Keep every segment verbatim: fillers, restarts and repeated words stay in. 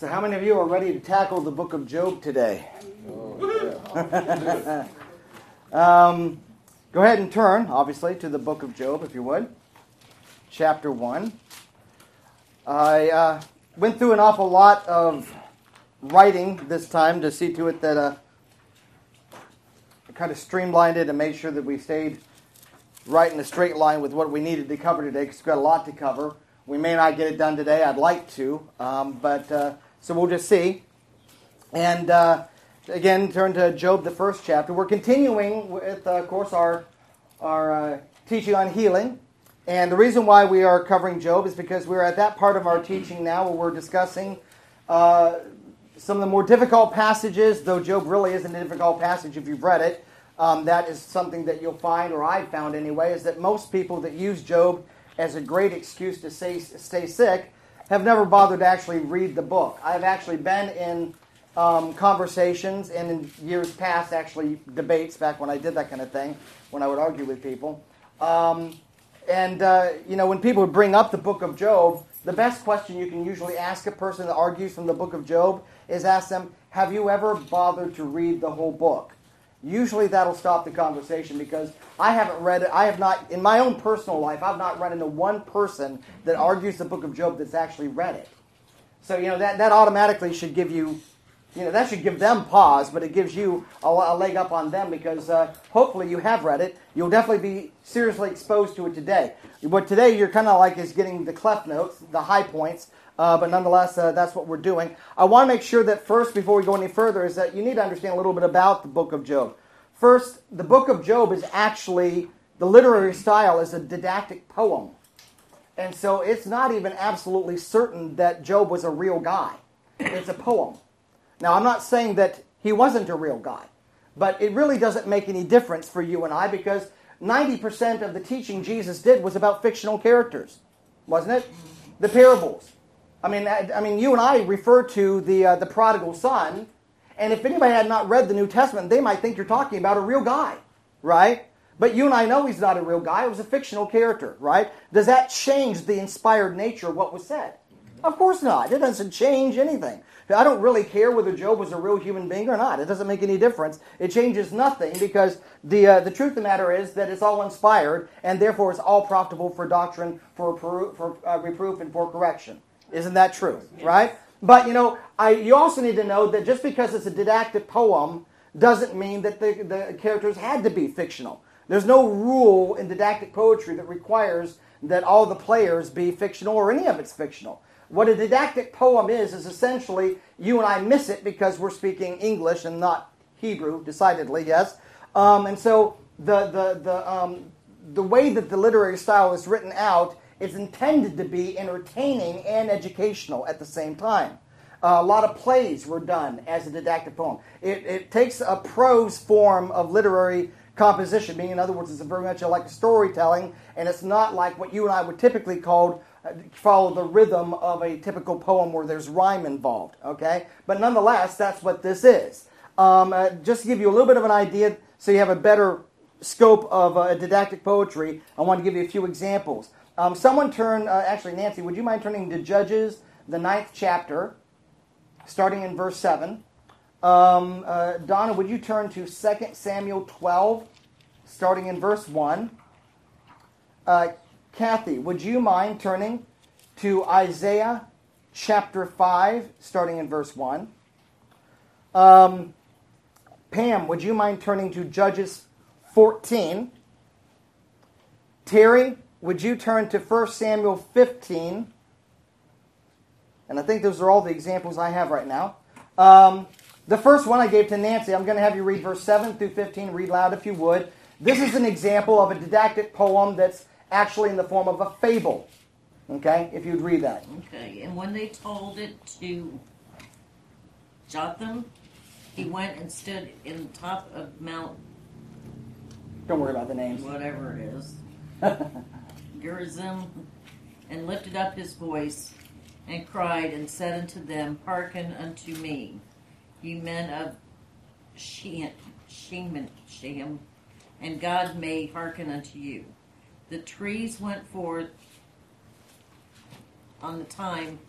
So how many of you are ready to tackle the book of Job today? Oh, yeah. um, go ahead and turn, obviously, to the book of Job, if you would. Chapter one. I uh, went through an awful lot of writing this time to see to it that uh, I kind of streamlined it and made sure that we stayed right in a straight line with what we needed to cover today, because we've got a lot to cover. We may not get it done today. I'd like to, um, but uh, so we'll just see. And uh, again, turn to Job, the first chapter. We're continuing with, uh, of course, our our uh, teaching on healing. And the reason why we are covering Job is because we're at that part of our teaching now where we're discussing uh, some of the more difficult passages, though Job really isn't a difficult passage if you've read it. Um, that is something that you'll find, or I've found anyway, is that most people that use Job as a great excuse to stay, stay sick have never bothered to actually read the book. I've actually been in um, conversations and in years past, actually debates, back when I did that kind of thing, when I would argue with people. Um, and, uh, you know, when people would bring up the book of Job, the best question you can usually ask a person that argues from the book of Job is ask them, have you ever bothered to read the whole book? Usually that'll stop the conversation, because I haven't read it. I have not, in my own personal life, I've not run into one person that argues the book of Job that's actually read it. So, you know, that, that automatically should give you, you know, that should give them pause, but it gives you a, a leg up on them, because uh, hopefully you have read it. You'll definitely be seriously exposed to it today. But today you're kind of like is getting the clef notes, the high points, uh, but nonetheless, uh, that's what we're doing. I want to make sure that first, before we go any further, is that you need to understand a little bit about the book of Job. First, the book of Job is actually, the literary style is a didactic poem. And so it's not even absolutely certain that Job was a real guy. It's a poem. Now, I'm not saying that he wasn't a real guy, but it really doesn't make any difference for you and I, because ninety percent of the teaching Jesus did was about fictional characters, wasn't it? The parables. I mean, I, I mean, you and I refer to the uh, the prodigal son, and if anybody had not read the New Testament, they might think you're talking about a real guy, right? But you and I know he's not a real guy. It was a fictional character, right? Does that change the inspired nature of what was said? Of course not. It doesn't change anything. I don't really care whether Job was a real human being or not. It doesn't make any difference. It changes nothing, because the uh, the truth of the matter is that it's all inspired, and therefore it's all profitable for doctrine, for, for, for uh, reproof, and for correction. Isn't that true? Yes. Right? But, you know, I, you also need to know that just because it's a didactic poem doesn't mean that the, the characters had to be fictional. There's no rule in didactic poetry that requires that all the players be fictional or any of it's fictional. What a didactic poem is, is essentially you and I miss it because we're speaking English and not Hebrew, decidedly, yes. Um, and so the, the, the, um, the way that the literary style is written out is intended to be entertaining and educational at the same time. Uh, a lot of plays were done as a didactic poem. It, it takes a prose form of literary composition, meaning, in other words, it's very much like storytelling, and it's not like what you and I would typically call uh, follow the rhythm of a typical poem where there's rhyme involved, okay? But nonetheless, that's what this is. Um, uh, just to give you a little bit of an idea so you have a better scope of uh, didactic poetry, I want to give you a few examples. Um, someone turn, uh, actually, Nancy, would you mind turning to Judges, the ninth chapter, starting in verse seven. Um, uh, Donna, would you turn to Second Samuel twelve, starting in verse one. Uh, Kathy, would you mind turning to Isaiah chapter five, starting in verse one. Um, Pam, would you mind turning to Judges fourteen. Terry, would you turn to First Samuel fifteen? And I think those are all the examples I have right now. Um, the first one I gave to Nancy, I'm going to have you read verse seven through fifteen. Read loud if you would. This is an example of a didactic poem that's actually in the form of a fable. Okay, if you'd read that. Okay, and when they told it to Jotham, he went and stood in the top of Mount... Don't worry about the names. Whatever it is. Gerizim, and lifted up his voice, and cried, and said unto them, Hearken unto me, ye men of Shem, Shem, Shem, and God may hearken unto you. The trees went forth on the time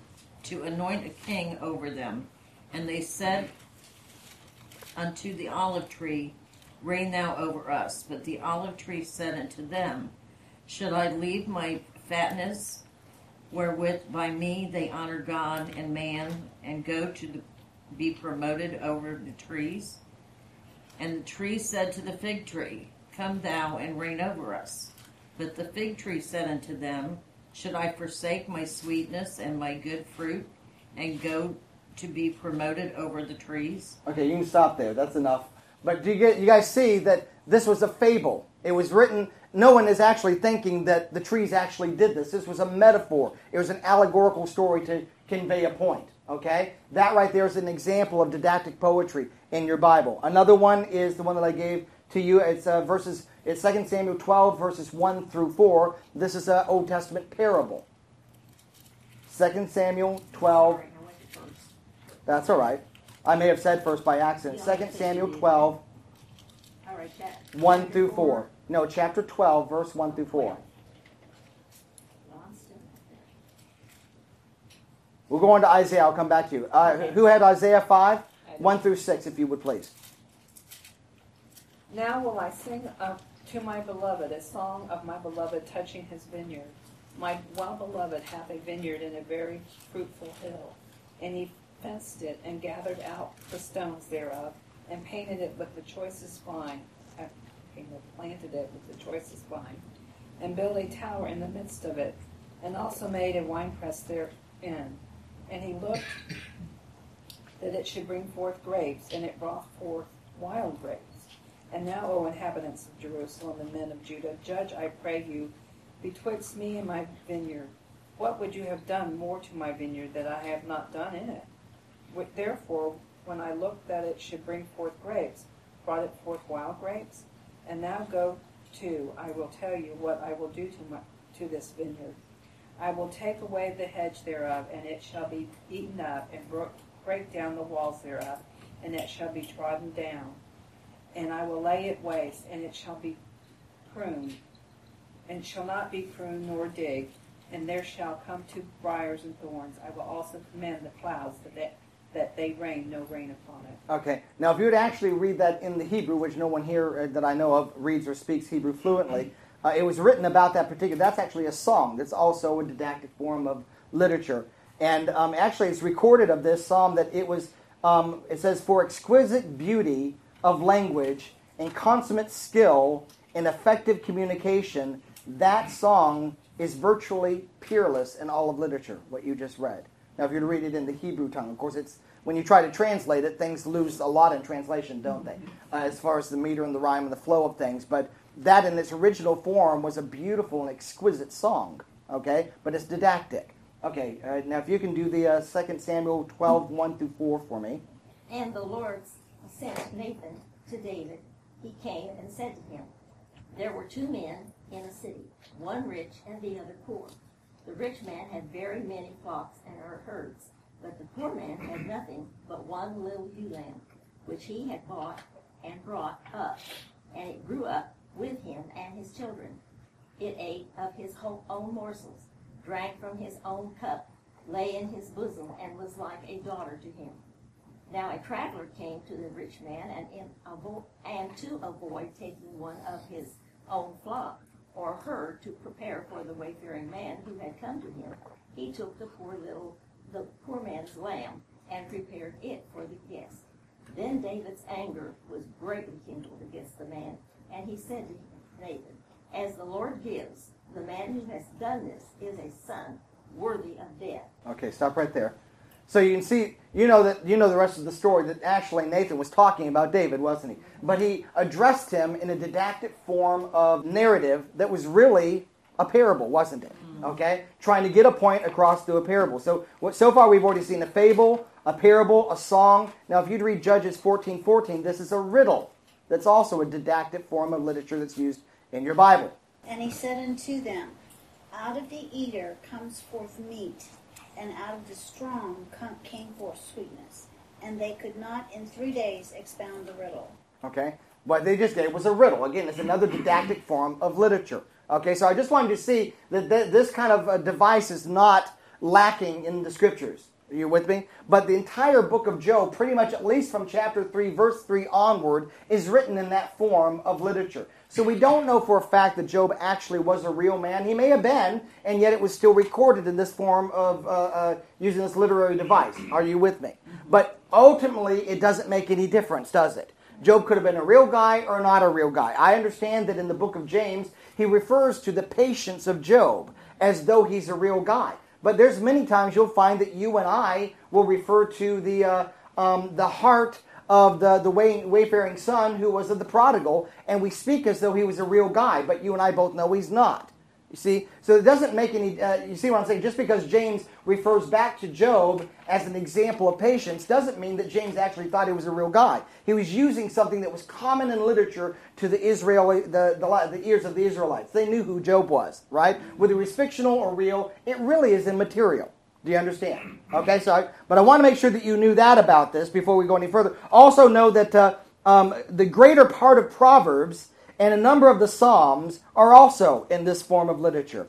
to anoint a king over them. And they said unto the olive tree, Reign thou over us. But the olive tree said unto them, Should I leave my fatness, wherewith by me they honor God and man, and go to the, be promoted over the trees? And the tree said to the fig tree, Come thou and reign over us. But the fig tree said unto them, Should I forsake my sweetness and my good fruit, and go to be promoted over the trees? Okay, you can stop there. That's enough. But do you, get, you guys see that this was a fable? It was written, no one is actually thinking that the trees actually did this. This was a metaphor. It was an allegorical story to convey a point. Okay? That right there is an example of didactic poetry in your Bible. Another one is the one that I gave to you. It's uh, verses. It's Second Samuel twelve, verses one through four. This is an Old Testament parable. Second Samuel twelve. Sorry, I went to first. That's all right. I may have said first by accident. Yeah, I Second think Samuel you did. twelve, All right, that. one through four. No, chapter twelve, verse one through four. Lost it. We'll go on to Isaiah. I'll come back to you. Uh, Okay. Who had Isaiah five? one through six, if you would please. Now will I sing up to my beloved a song of my beloved touching his vineyard. My well-beloved hath a vineyard in a very fruitful hill, and he fenced it and gathered out the stones thereof, and painted it with the choicest vine, uh, he planted it with the choicest vine, and built a tower in the midst of it, and also made a winepress therein. And he looked that it should bring forth grapes, and it brought forth wild grapes. And now, O inhabitants of Jerusalem and men of Judah, judge, I pray you, betwixt me and my vineyard. What would you have done more to my vineyard that I have not done in it? With- Therefore, when I looked that it should bring forth grapes, brought it forth wild grapes? And now go to, I will tell you what I will do to my to this vineyard. I will take away the hedge thereof, and it shall be eaten up, and bro- break down the walls thereof, and it shall be trodden down. And I will lay it waste, and it shall be pruned, and shall not be pruned nor digged, and there shall come to briars and thorns. I will also command the clouds that they, that they rain no rain upon it. Okay. Now, if you would actually read that in the Hebrew, which no one here uh, that I know of reads or speaks Hebrew fluently, uh, it was written about that particular. That's actually a song. That's also a didactic form of literature. And um, actually, it's recorded of this psalm that it was. Um, it says, "For exquisite beauty of language and consummate skill in effective communication, that song is virtually peerless in all of literature." What you just read. Now, if you were to read it in the Hebrew tongue, of course, it's when you try to translate it, things lose a lot in translation, don't they? Uh, as far as the meter and the rhyme and the flow of things. But that in its original form was a beautiful and exquisite song, okay? But it's didactic. Okay, uh, now if you can do the uh, Second Samuel twelve, one through four for me. And the Lord sent Nathan to David. He came and said to him, There were two men in a city, one rich and the other poor. The rich man had very many flocks and herds, but the poor man had nothing but one little ewe lamb, which he had bought and brought up, and it grew up with him and his children. It ate of his own morsels, drank from his own cup, lay in his bosom, and was like a daughter to him. Now a traveler came to the rich man, and, in avo- and to avoid taking one of his own flock or herd to prepare for the wayfaring man who had come to him, he took the poor little, the poor man's lamb, and prepared it for the guest. Then David's anger was greatly kindled against the man, and he said to Nathan, As the Lord gives, the man who has done this is a son worthy of death. Okay, stop right there. So you can see, you know that you know the rest of the story, that actually Nathan was talking about David, wasn't he? But he addressed him in a didactic form of narrative that was really a parable, wasn't it? Okay? Trying to get a point across through a parable. So what, so far we've already seen a fable, a parable, a song. Now if you'd read Judges fourteen fourteen, this is a riddle. That's also a didactic form of literature that's used in your Bible. And he said unto them, Out of the eater comes forth meat, and out of the strong com- came forth sweetness. And they could not in three days expound the riddle. Okay? What they just did was a riddle. Again, it's another didactic form of literature. Okay, so I just wanted to see that th- this kind of uh, device is not lacking in the Scriptures. Are you with me? But the entire book of Job, pretty much at least from chapter three, verse three onward, is written in that form of literature. So we don't know for a fact that Job actually was a real man. He may have been, and yet it was still recorded in this form of uh, uh, using this literary device. Are you with me? But ultimately, it doesn't make any difference, does it? Job could have been a real guy or not a real guy. I understand that in the book of James, he refers to the patience of Job as though he's a real guy. But there's many times you'll find that you and I will refer to the uh, um, the heart of the, the way, wayfaring son who was of the prodigal, and we speak as though he was a real guy, but you and I both know he's not. You see? So it doesn't make any, uh, you see what I'm saying? Just because James refers back to Job as an example of patience doesn't mean that James actually thought he was a real guy. He was using something that was common in literature to the Israeli, the, the, the ears of the Israelites. They knew who Job was, right? Whether it was fictional or real, it really is immaterial. Do you understand? Okay, so, but I want to make sure that you knew that about this before we go any further. Also know that uh, um, the greater part of Proverbs and a number of the Psalms are also in this form of literature.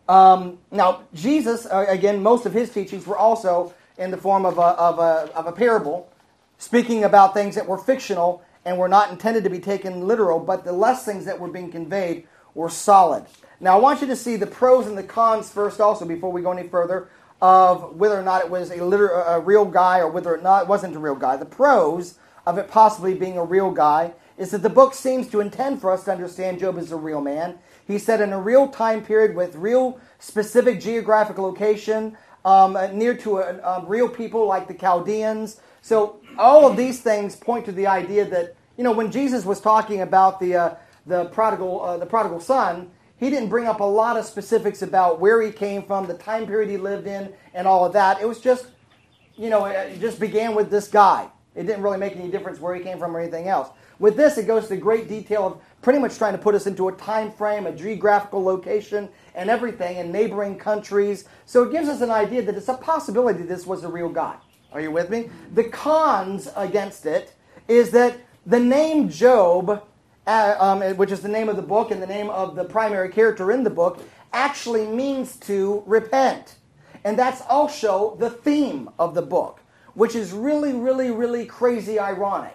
Um, now, Jesus, uh, again, most of his teachings were also in the form of a, of, a, of a parable, speaking about things that were fictional and were not intended to be taken literal, but the less things that were being conveyed were solid. Now, I want you to see the pros and the cons first also before we go any further of whether or not it was a, liter- a real guy or whether or not it wasn't a real guy. The pros of it possibly being a real guy is that the book seems to intend for us to understand Job as a real man. He said in a real time period with real specific geographic location, um, near to a, um, real people like the Chaldeans. So all of these things point to the idea that, you know, when Jesus was talking about the uh, the prodigal uh, the prodigal son, he didn't bring up a lot of specifics about where he came from, the time period he lived in, and all of that. It was just, you know, it just began with this guy. It didn't really make any difference where he came from or anything else. With this, it goes to great detail of pretty much trying to put us into a time frame, a geographical location, and everything in neighboring countries. So it gives us an idea that it's a possibility this was a real guy. Are you with me? The cons against it is that the name Job, uh, um, which is the name of the book and the name of the primary character in the book, actually means to repent. And that's also the theme of the book, which is really, really, really crazy ironic.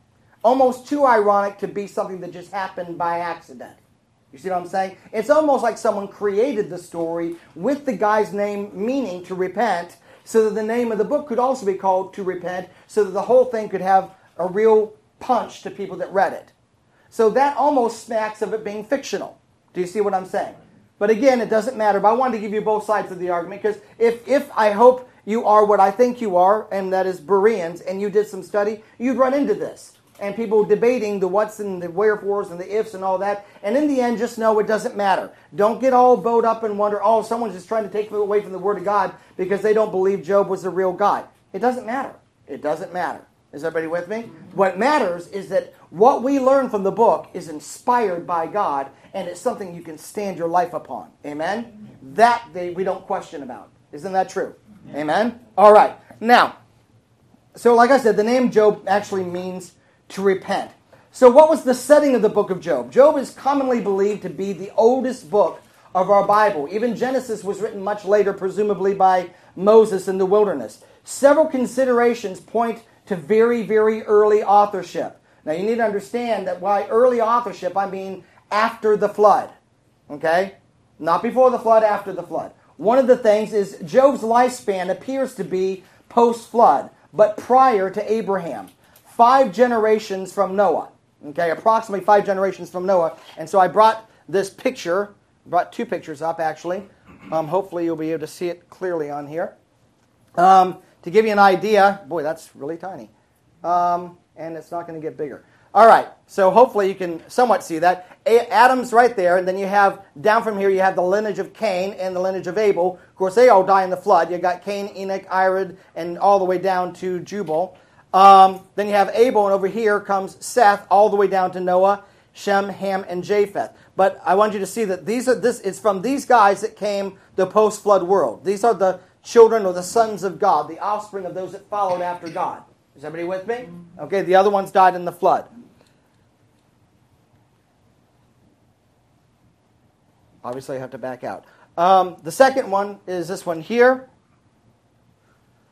Almost too ironic to be something that just happened by accident. You see what I'm saying? It's almost like someone created the story with the guy's name meaning to repent, so that the name of the book could also be called To Repent, so that the whole thing could have a real punch to people that read it. So that almost smacks of it being fictional. Do you see what I'm saying? But again, it doesn't matter. But I wanted to give you both sides of the argument, because if, if I hope you are what I think you are, and that is Bereans, and you did some study, you'd run into this. And people debating the what's and the wherefores and the ifs and all that. And in the end, just know it doesn't matter. Don't get all bowed up and wonder, oh, someone's just trying to take away from the Word of God because they don't believe Job was a real guy. It doesn't matter. It doesn't matter. Is everybody with me? What matters is that what we learn from the book is inspired by God, and it's something you can stand your life upon. Amen? That they, we don't question about. Isn't that true? Amen? All right. Now, so like I said, the name Job actually means to repent. So what was the setting of the book of Job? Job is commonly believed to be the oldest book of our Bible. Even Genesis was written much later, presumably by Moses in the wilderness. Several considerations point to very, very early authorship. Now you need to understand that by early authorship, I mean after the flood. Okay? Not before the flood, after the flood. One of the things is Job's lifespan appears to be post-flood, but prior to Abraham. Five generations from Noah. Okay, approximately five generations from Noah. And so I brought this picture, brought two pictures up actually. Um, hopefully you'll be able to see it clearly on here. Um, to give you an idea, boy, that's really tiny. Um, and it's not going to get bigger. All right, so hopefully you can somewhat see that. A- Adam's right there, and then you have, down from here, you have the lineage of Cain and the lineage of Abel. Of course, they all die in the flood. You got Cain, Enoch, Irad, and all the way down to Jubal. Um, then you have Abel, and over here comes Seth, all the way down to Noah, Shem, Ham, and Japheth. But I want you to see that these are this. It's from these guys that came the post-flood world. These are the children or the sons of God, the offspring of those that followed after God. Is everybody with me? Okay, the other ones died in the flood. Obviously, I have to back out. Um, the second one is this one here.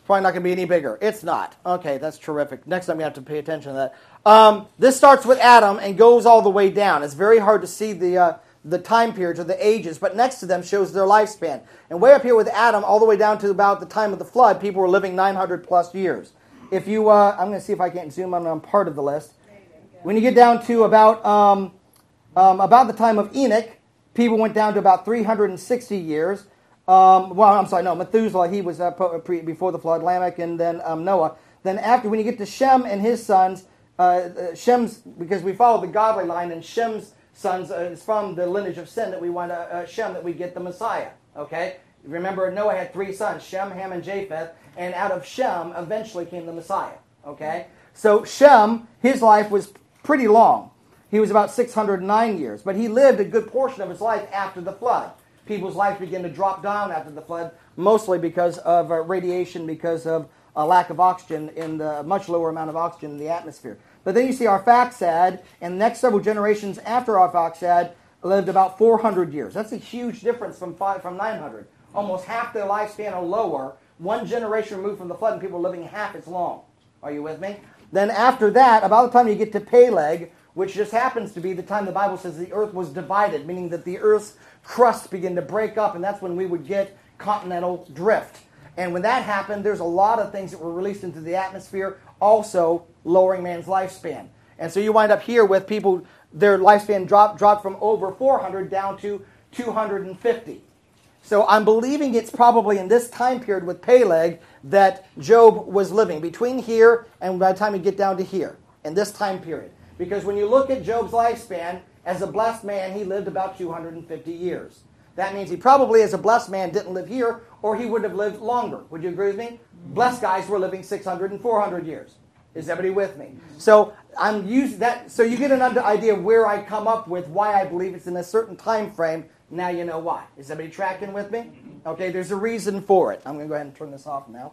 probably not going to be any bigger. It's not. Okay, that's terrific. Next time you have to pay attention to that. Um, this starts with Adam and goes all the way down. It's very hard to see the uh, the time periods or the ages, but next to them shows their lifespan. And way up here with Adam, all the way down to about the time of the flood, people were living nine hundred plus years. If you, uh, I'm going to see if I can't zoom on on part of the list. When you get down to about um, um, about the time of Enoch, people went down to about three hundred sixty years. Um, well, I'm sorry, no, Methuselah, he was uh, pre- before the flood, Lamech, and then um, Noah. Then after, when you get to Shem and his sons, uh, Shem's, because we follow the godly line, and Shem's sons uh, is from the lineage of sin that we want, uh, uh, Shem, that we get the Messiah, okay? Remember, Noah had three sons, Shem, Ham, and Japheth, and out of Shem eventually came the Messiah, okay? So Shem, his life was pretty long. He was about six hundred nine years, but he lived a good portion of his life after the flood. People's lives began to drop down after the flood, mostly because of uh, radiation, because of a lack of oxygen, in the much lower amount of oxygen in the atmosphere. But then you see Arphaxad, and the next several generations after Arphaxad lived about four hundred years. That's a huge difference from five, from nine hundred. Almost half their lifespan or lower. One generation removed from the flood, and people living half as long. Are you with me? Then after that, about the time you get to Peleg, which just happens to be the time the Bible says the earth was divided, meaning that the earth's crust began to break up, and that's when we would get continental drift. And when that happened, there's a lot of things that were released into the atmosphere, also lowering man's lifespan. And so you wind up here with people, their lifespan dropped dropped from over four hundred down to two hundred fifty. So I'm believing it's probably in this time period with Peleg that Job was living, between here and by the time you get down to here, in this time period. Because when you look at Job's lifespan, as a blessed man, he lived about two hundred fifty years. That means he probably, as a blessed man, didn't live here, or he would have lived longer. Would you agree with me? Blessed guys were living six hundred and four hundred years. Is everybody with me? So I'm using that. So you get an idea of where I come up with why I believe it's in a certain time frame. Now you know why. Is everybody tracking with me? Okay, there's a reason for it. I'm going to go ahead and turn this off now.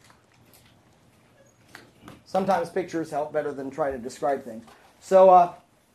Sometimes pictures help better than try to describe things. So, uh,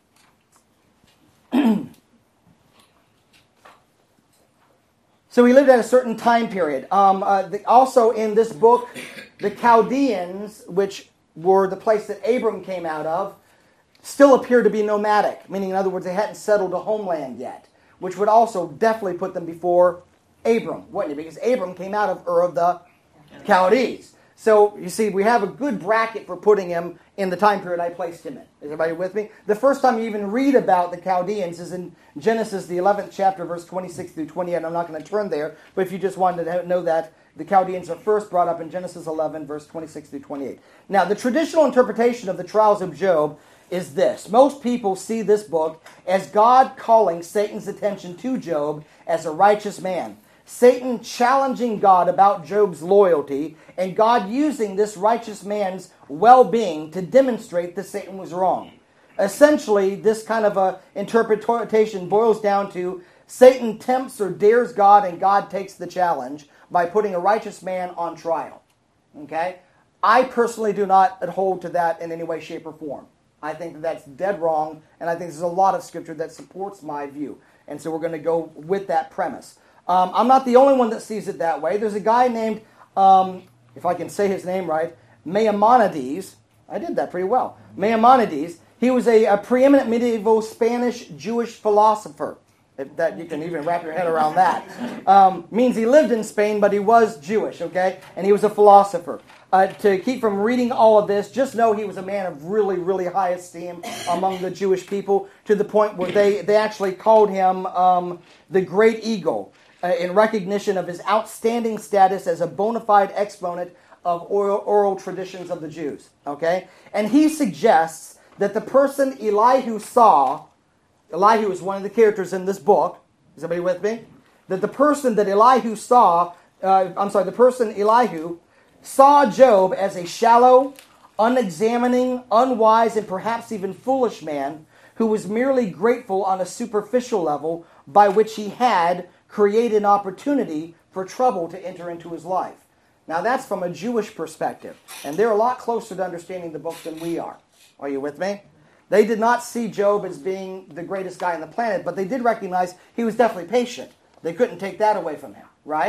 so we lived at a certain time period. Um, uh, the, also in this book, the Chaldeans, which were the place that Abram came out of, still appear to be nomadic, meaning, in other words, they hadn't settled a homeland yet, which would also definitely put them before Abram, wouldn't it? Because Abram came out of Ur of the Chaldees. So, you see, we have a good bracket for putting him in the time period I placed him in. Is everybody with me? The first time you even read about the Chaldeans is in Genesis, the eleventh chapter, verse twenty-six through twenty-eight. I'm not going to turn there, but if you just wanted to know that, the Chaldeans are first brought up in Genesis eleven, verse twenty-six through twenty-eight. Now, the traditional interpretation of the trials of Job is this. Most people see this book as God calling Satan's attention to Job as a righteous man. Satan challenging God about Job's loyalty, and God using this righteous man's well-being to demonstrate that Satan was wrong. Essentially, this kind of a interpretation boils down to Satan tempts or dares God, and God takes the challenge by putting a righteous man on trial. Okay? I personally do not hold to that in any way, shape, or form. I think that that's dead wrong, and I think there's a lot of scripture that supports my view. And so we're going to go with that premise. Um, I'm not the only one that sees it that way. There's a guy named, um, if I can say his name right, Maimonides. I did that pretty well. Maimonides. He was a, a preeminent medieval Spanish Jewish philosopher. If that you can even wrap your head around that. Um, means he lived in Spain, but he was Jewish, okay? And he was a philosopher. Uh, to keep from reading all of this, just know he was a man of really, really high esteem among the Jewish people, to the point where they, they actually called him um, the Great Eagle, uh, in recognition of his outstanding status as a bona fide exponent of oral, oral traditions of the Jews, okay? And he suggests that the person Elihu saw, Elihu is one of the characters in this book, is everybody with me? That the person that Elihu saw, uh, I'm sorry, the person Elihu saw Job as a shallow, unexamining, unwise, and perhaps even foolish man who was merely grateful on a superficial level by which he had created an opportunity for trouble to enter into his life. Now that's from a Jewish perspective, and they're a lot closer to understanding the book than we are. Are you with me? They did not see Job as being the greatest guy on the planet, but they did recognize he was definitely patient. They couldn't take that away from him, right?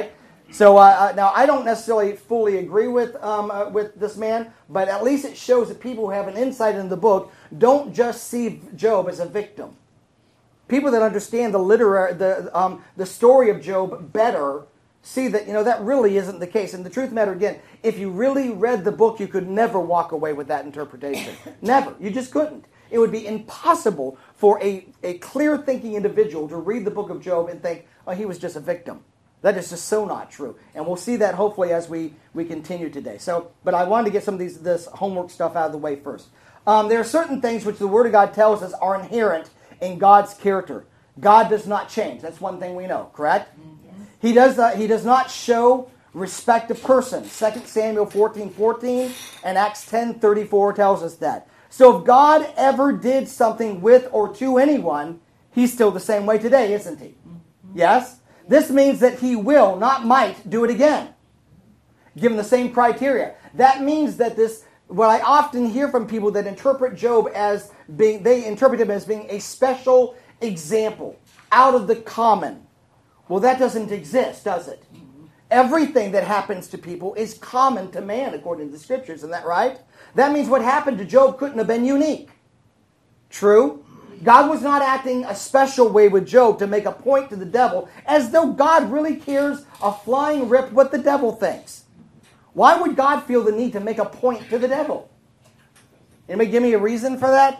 So uh, now I don't necessarily fully agree with um, uh, with this man, but at least it shows that people who have an insight into the book don't just see Job as a victim. People that understand the literary the um, the story of Job better see that, you know, that really isn't the case. And the truth of the matter, again, if you really read the book, you could never walk away with that interpretation. Never. You just couldn't. It would be impossible for a, a clear-thinking individual to read the book of Job and think, oh, he was just a victim. That is just so not true. And we'll see that hopefully as we, we continue today. So, but I wanted to get some of these this homework stuff out of the way first. Um, there are certain things which the Word of God tells us are inherent in God's character. God does not change. That's one thing we know, correct? He does not, he does not show respect to persons. Second Samuel fourteen fourteen and Acts ten thirty-four tells us that. So if God ever did something with or to anyone, he's still the same way today, isn't he? Yes? This means that he will, not might, do it again, given the same criteria. That means that this, what I often hear from people that interpret Job as being, they interpret him as being a special example, out of the common. Well, that doesn't exist, does it? Everything that happens to people is common to man, according to the Scriptures. Isn't that right? That means what happened to Job couldn't have been unique. True? God was not acting a special way with Job to make a point to the devil, as though God really cares a flying rip what the devil thinks. Why would God feel the need to make a point to the devil? Anybody give me a reason for that?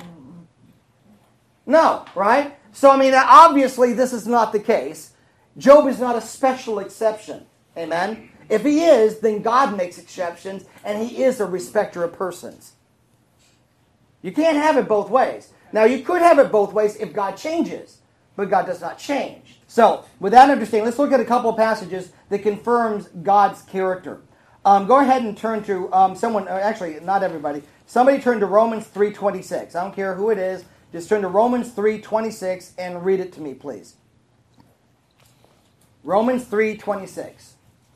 No, right? So, I mean, obviously this is not the case. Job is not a special exception. Amen? If he is, then God makes exceptions, and he is a respecter of persons. You can't have it both ways. Now, you could have it both ways if God changes, but God does not change. So, with that understanding, let's look at a couple of passages that confirms God's character. Um, go ahead and turn to um, someone, actually, not everybody. Somebody turn to Romans three twenty-six. I don't care who it is. Just turn to Romans three twenty-six and read it to me, please. Romans three twenty-six.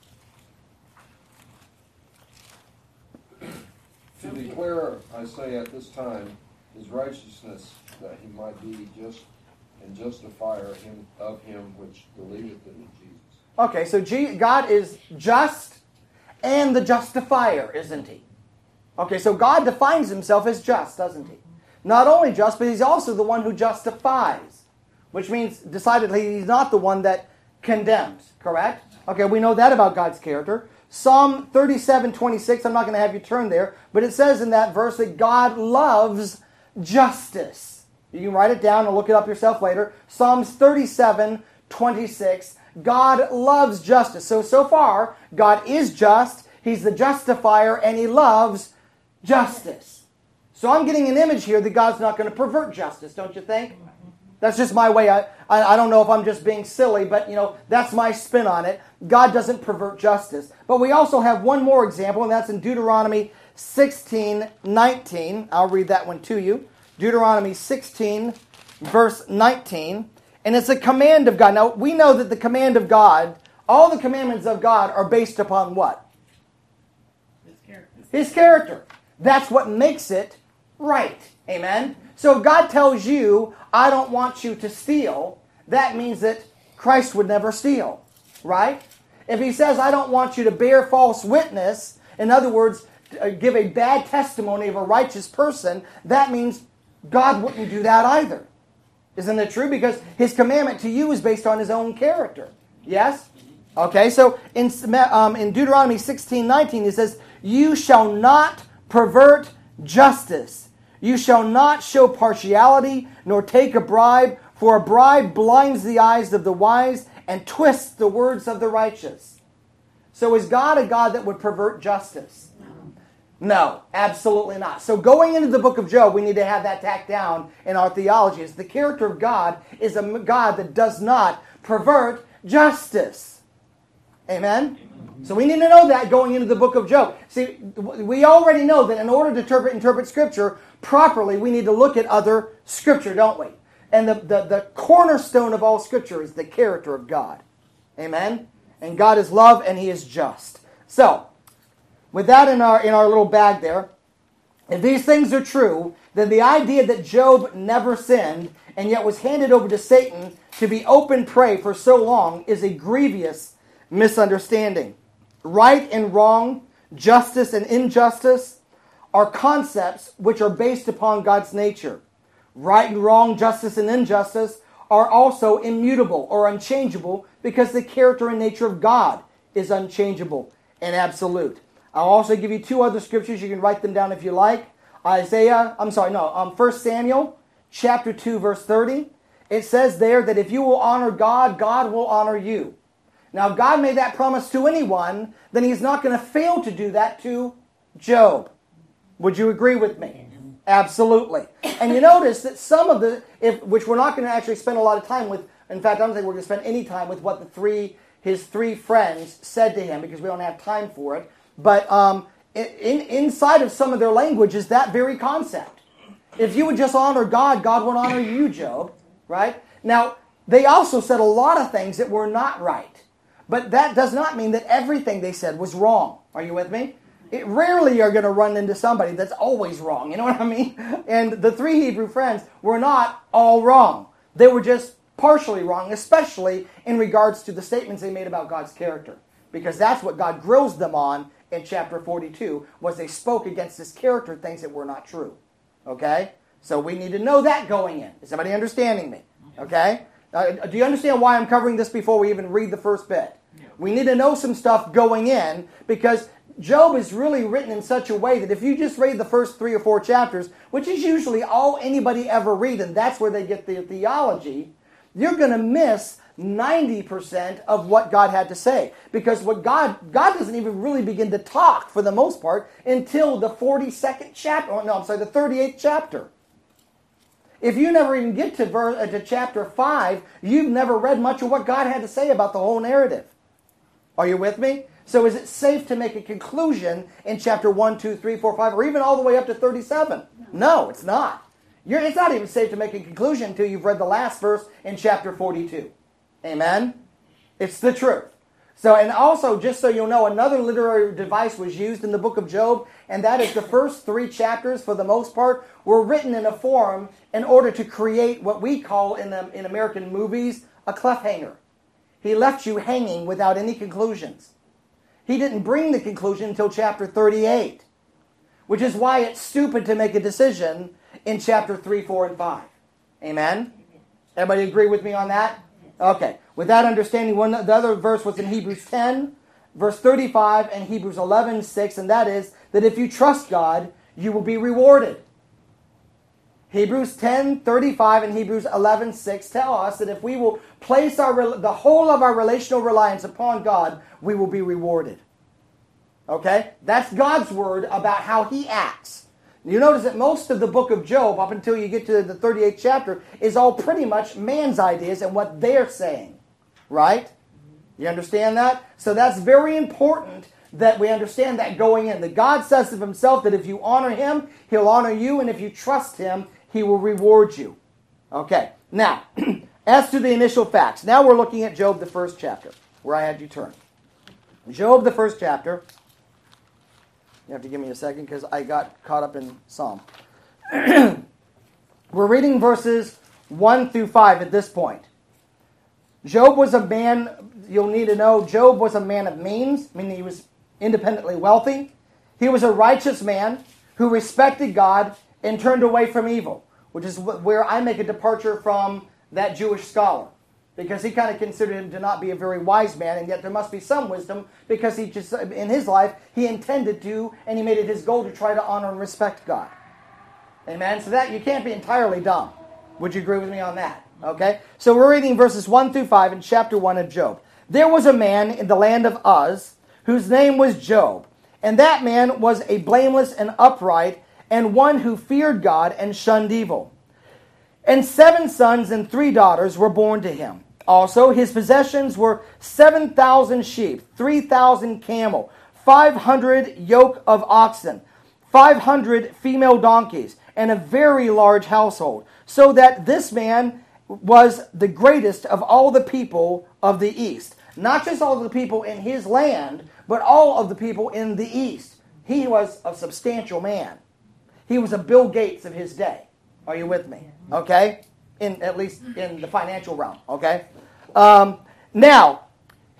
To declare, I say at this time, his righteousness, that he might be just and justifier him of him which believeth in Jesus. Okay, so G- God is just and the justifier, isn't he? Okay, so God defines himself as just, doesn't he? Not only just, but he's also the one who justifies, which means decidedly he's not the one that condemns, correct? Okay, we know that about God's character. Psalm thirty-seven twenty-six, I'm not going to have you turn there, but it says in that verse that God loves justice. You can write it down and look it up yourself later. Psalms thirty-seven twenty-six, God loves justice. So, so far, God is just, he's the justifier, and he loves justice. So I'm getting an image here that God's not going to pervert justice, don't you think? That's just my way. I, I, I don't know if I'm just being silly, but, you know, that's my spin on it. God doesn't pervert justice. But we also have one more example, and that's in Deuteronomy sixteen nineteen. I'll read that one to you. Deuteronomy sixteen, verse nineteen. And it's a command of God. Now, we know that the command of God, all the commandments of God are based upon what? His character. His character. That's what makes it right. Amen? So if God tells you, I don't want you to steal, that means that Christ would never steal. Right? If he says, I don't want you to bear false witness, in other words, give a bad testimony of a righteous person, that means God wouldn't do that either. Isn't it true? Because his commandment to you is based on his own character. Yes? Okay, so in, um, in Deuteronomy sixteen nineteen, it says, you shall not pervert justice. You shall not show partiality, nor take a bribe, for a bribe blinds the eyes of the wise and twists the words of the righteous. So is God a God that would pervert justice? No, absolutely not. So going into the book of Job, we need to have that tacked down in our theology. Is the character of God is a God that does not pervert justice. Amen? So we need to know that going into the book of Job. See, we already know that in order to interpret, interpret Scripture properly, we need to look at other Scripture, don't we? And the, the, the cornerstone of all Scripture is the character of God. Amen? And God is love and he is just. So, with that in our in our little bag there, if these things are true, then the idea that Job never sinned and yet was handed over to Satan to be open prey for so long is a grievous misunderstanding. Right and wrong, justice and injustice are concepts which are based upon God's nature. Right and wrong, justice and injustice are also immutable or unchangeable because the character and nature of God is unchangeable and absolute. I'll also give you two other scriptures. You can write them down if you like. Isaiah, I'm sorry, no, um, First Samuel chapter two, verse thirty. It says there that if you will honor God, God will honor you. Now, if God made that promise to anyone, then He's not going to fail to do that to Job. Would you agree with me? Absolutely. And you notice that some of the, if which we're not going to actually spend a lot of time with, in fact, I don't think we're going to spend any time with what the three, his three friends said to him, because we don't have time for it. But um, in, inside of some of their language is that very concept. If you would just honor God, God would honor you, Job. Right? Now, they also said a lot of things that were not right. But that does not mean that everything they said was wrong. Are you with me? It rarely you're going to run into somebody that's always wrong. You know what I mean? And the three Hebrew friends were not all wrong. They were just partially wrong, especially in regards to the statements they made about God's character. Because that's what God grills them on in chapter forty-two, was they spoke against His character, things that were not true. Okay? So we need to know that going in. Is somebody understanding me? Okay? Uh, do you understand why I'm covering this before we even read the first bit? We need to know some stuff going in, because Job is really written in such a way that if you just read the first three or four chapters, which is usually all anybody ever read, and that's where they get their theology, you're going to miss ninety percent of what God had to say. Because what God, God doesn't even really begin to talk, for the most part, until the forty-second chapter. Oh, no, I'm sorry, the thirty-eighth chapter. If you never even get to, verse, uh, to chapter five, you've never read much of what God had to say about the whole narrative. Are you with me? So is it safe to make a conclusion in chapter one, two, three, four, five, or even all the way up to thirty-seven? No, it's not. You're, it's not even safe to make a conclusion until you've read the last verse in chapter forty-two. Amen? It's the truth. So, and also, just so you'll know, another literary device was used in the book of Job, and that is the first three chapters, for the most part, were written in a form in order to create what we call in, the, in American movies a cliffhanger. He left you hanging without any conclusions. He didn't bring the conclusion until chapter thirty-eight, which is why it's stupid to make a decision in chapter three, four, and five. Amen? Everybody agree with me on that? Okay. With that understanding, one the other verse was in Hebrews ten, verse thirty-five, and Hebrews eleven, six, and that is that if you trust God, you will be rewarded. Hebrews ten, thirty-five, and Hebrews eleven, six tell us that if we will place our the whole of our relational reliance upon God, we will be rewarded. Okay? That's God's word about how He acts. You notice that most of the book of Job, up until you get to the thirty-eighth chapter, is all pretty much man's ideas and what they're saying. Right? You understand that? So that's very important that we understand that going in. That God says of Himself that if you honor Him, He'll honor you, and if you trust Him, He will reward you. Okay. Now, as to the initial facts, now we're looking at Job, the first chapter, where I had you turn. Job, the first chapter. You have to give me a second because I got caught up in Psalm. We're reading verses one through five at this point. Job was a man, you'll need to know, Job was a man of means, meaning he was independently wealthy. He was a righteous man who respected God and turned away from evil, which is where I make a departure from that Jewish scholar, because he kind of considered him to not be a very wise man, and yet there must be some wisdom, because he just, in his life, he intended to, and he made it his goal to try to honor and respect God. Amen? So that, you can't be entirely dumb. Would you agree with me on that? Okay? So we're reading verses one through five in chapter one of Job. There was a man in the land of Uz, whose name was Job, and that man was a blameless and upright, and one who feared God and shunned evil. And seven sons and three daughters were born to him. Also, his possessions were seven thousand sheep, three thousand camel, five hundred yoke of oxen, five hundred female donkeys, and a very large household, so that this man was the greatest of all the people of the East. Not just all of the people in his land, but all of the people in the East. He was a substantial man. He was a Bill Gates of his day. Are you with me? Okay? In, at least in the financial realm. Okay? Um, now,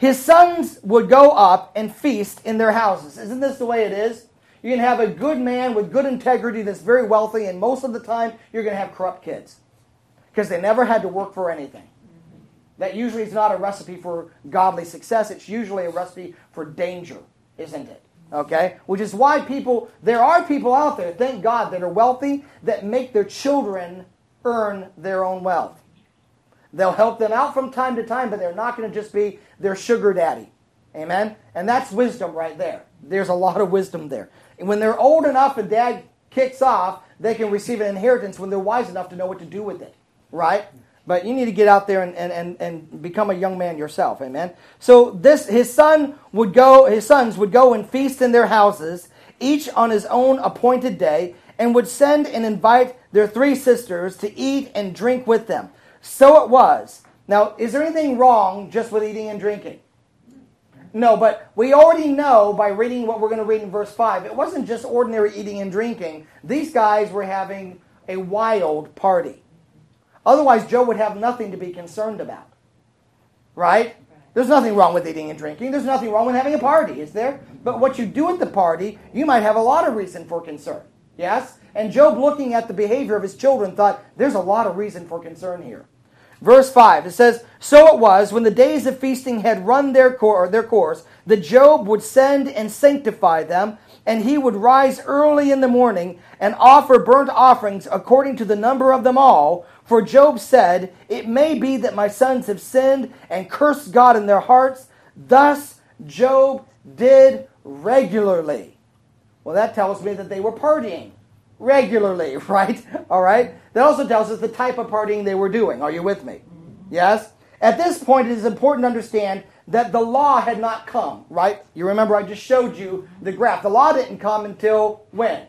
his sons would go up and feast in their houses. Isn't this the way it is? You can have a good man with good integrity that's very wealthy, and most of the time you're going to have corrupt kids because they never had to work for anything. That usually is not a recipe for godly success. It's usually a recipe for danger, isn't it? Okay? Which is why people, there are people out there, thank God, that are wealthy that make their children earn their own wealth. They'll help them out from time to time, but they're not going to just be their sugar daddy. Amen? And that's wisdom right there. There's a lot of wisdom there. And when they're old enough and dad kicks off, they can receive an inheritance when they're wise enough to know what to do with it. Right? But you need to get out there and, and, and, and become a young man yourself. Amen? So this his son would go, his sons would go and feast in their houses, each on his own appointed day, and would send and invite their three sisters to eat and drink with them. So it was. Now, is there anything wrong just with eating and drinking? No, but we already know by reading what we're going to read in verse five, it wasn't just ordinary eating and drinking. These guys were having a wild party. Otherwise, Job would have nothing to be concerned about. Right? There's nothing wrong with eating and drinking. There's nothing wrong with having a party, is there? But what you do at the party, you might have a lot of reason for concern. Yes? And Job, looking at the behavior of his children, thought, there's a lot of reason for concern here. Verse five, it says, So it was, when the days of feasting had run their, cor- their course, that Job would send and sanctify them, and he would rise early in the morning and offer burnt offerings according to the number of them all. For Job said, It may be that my sons have sinned and cursed God in their hearts. Thus Job did regularly. Well, that tells me that they were partying regularly, right? All right? That also tells us the type of partying they were doing. Are you with me? Yes? At this point, it is important to understand that the law had not come, right? You remember I just showed you the graph. The law didn't come until when?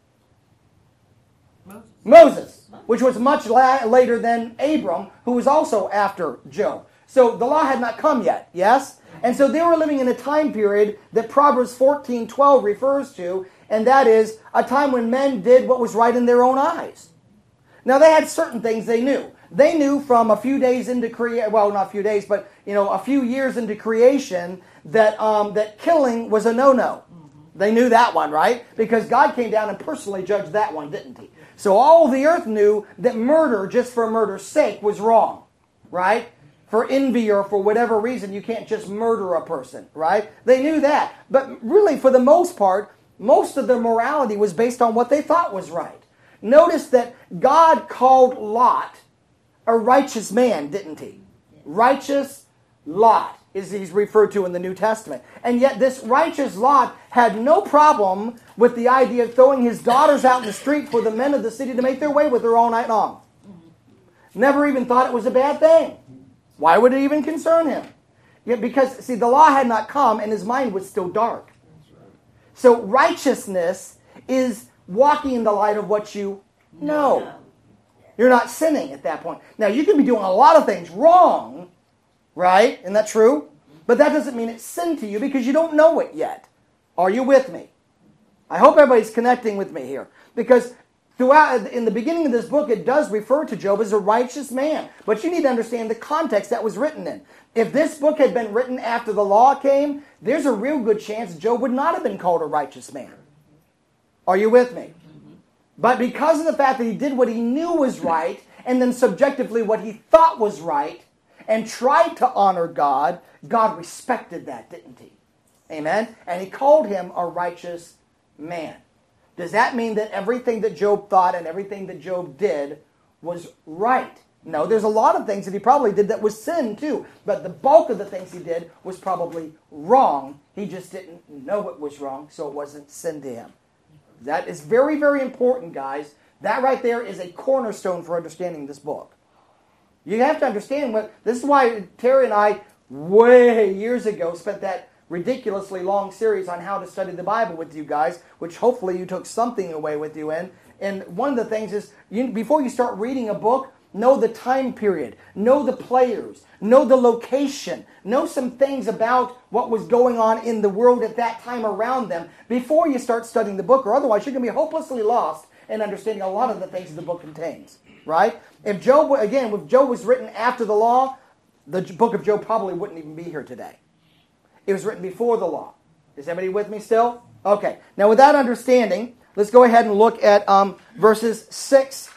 Moses. Moses, which was much la- later than Abram, who was also after Job. So the law had not come yet, yes? And so they were living in a time period that Proverbs fourteen twelve refers to, and that is a time when men did what was right in their own eyes. Now, they had certain things they knew. They knew from a few days into creation, well, not a few days, but, you know, a few years into creation that um, that killing was a no-no. They knew that one, right? Because God came down and personally judged that one, didn't he? So all the earth knew that murder, just for murder's sake, was wrong, right? For envy or for whatever reason, you can't just murder a person, right? They knew that. But really, for the most part, most of their morality was based on what they thought was right. Notice that God called Lot a righteous man, didn't he? Righteous Lot is he's referred to in the New Testament. And yet this righteous Lot had no problem with the idea of throwing his daughters out in the street for the men of the city to make their way with her all night long. Never even thought it was a bad thing. Why would it even concern him? Yeah, because, see, the law had not come and his mind was still dark. So righteousness is walking in the light of what you know. You're not sinning at that point. Now, you can be doing a lot of things wrong, right? Isn't that true? But that doesn't mean it's sin to you because you don't know it yet. Are you with me? I hope everybody's connecting with me here. Because throughout, in the beginning of this book, it does refer to Job as a righteous man. But you need to understand the context that was written in. If this book had been written after the law came, there's a real good chance Job would not have been called a righteous man. Are you with me? But because of the fact that he did what he knew was right, and then subjectively what he thought was right, and tried to honor God, God respected that, didn't he? Amen? And he called him a righteous man. Does that mean that everything that Job thought and everything that Job did was right? No, there's a lot of things that he probably did that was sin too. But the bulk of the things he did was probably wrong. He just didn't know it was wrong, so it wasn't sin to him. That is very, very important, guys. That right there is a cornerstone for understanding this book. You have to understand what, this is why Terry and I, way years ago, spent that ridiculously long series on how to study the Bible with you guys, which hopefully you took something away with you in. And one of the things is, you, before you start reading a book, know the time period, know the players, know the location, know some things about what was going on in the world at that time around them before you start studying the book, or otherwise you're going to be hopelessly lost in understanding a lot of the things the book contains, right? If Job, again, if Job was written after the law, the book of Job probably wouldn't even be here today. It was written before the law. Is everybody with me still? Okay. Now with that understanding, let's go ahead and look at um, verses six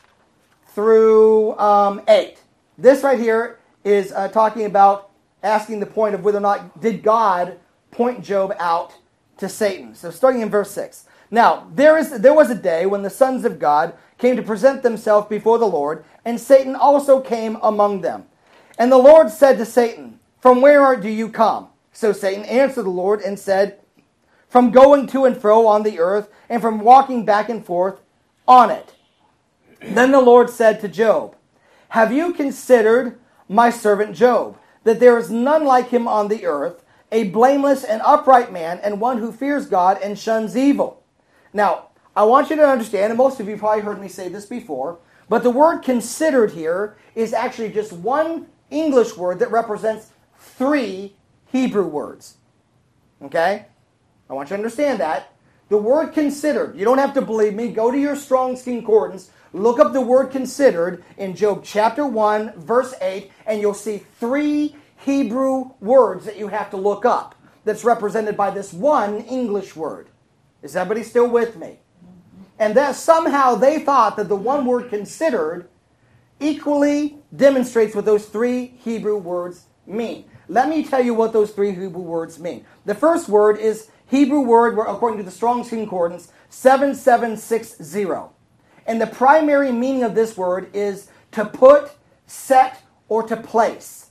through um, eight. This right here is uh, talking about asking the point of whether or not did God point Job out to Satan. So starting in verse six. Now, there is there was a day when the sons of God came to present themselves before the Lord, and Satan also came among them. And the Lord said to Satan, "From where do you come?" So Satan answered the Lord and said, "From going to and fro on the earth, and from walking back and forth on it." Then the Lord said to Job, "Have you considered my servant Job, that there is none like him on the earth, a blameless and upright man, and one who fears God and shuns evil?" Now, I want you to understand, and most of you probably heard me say this before, but the word "considered" here is actually just one English word that represents three Hebrew words. Okay? I want you to understand that. The word "considered," you don't have to believe me, go to your Strong's Concordance, look up the word "considered" in Job chapter one, verse eight, and you'll see three Hebrew words that you have to look up that's represented by this one English word. Is everybody still with me? And that somehow they thought that the one word "considered" equally demonstrates what those three Hebrew words mean. Let me tell you what those three Hebrew words mean. The first word is Hebrew word, according to the Strong's Concordance, seven seven six zero. And the primary meaning of this word is to put, set, or to place.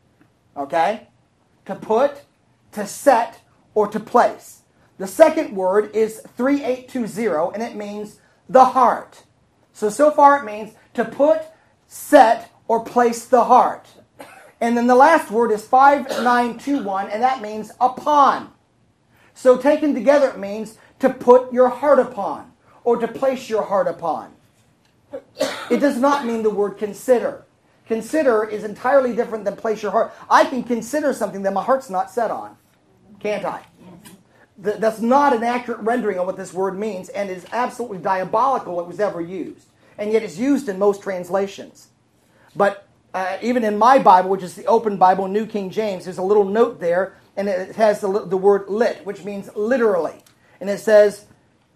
Okay? To put, to set, or to place. The second word is three eight two zero, and it means the heart. So, so far it means to put, set, or place the heart. And then the last word is five nine two one, and that means upon. So taken together it means to put your heart upon, or to place your heart upon. It does not mean the word "consider." Consider is entirely different than place your heart. I can consider something that my heart's not set on. Can't I? That's not an accurate rendering of what this word means, and is absolutely diabolical it was ever used. And yet it's used in most translations. But uh, even in my Bible, which is the Open Bible, New King James, there's a little note there, and it has the, the word "lit," which means literally. And it says,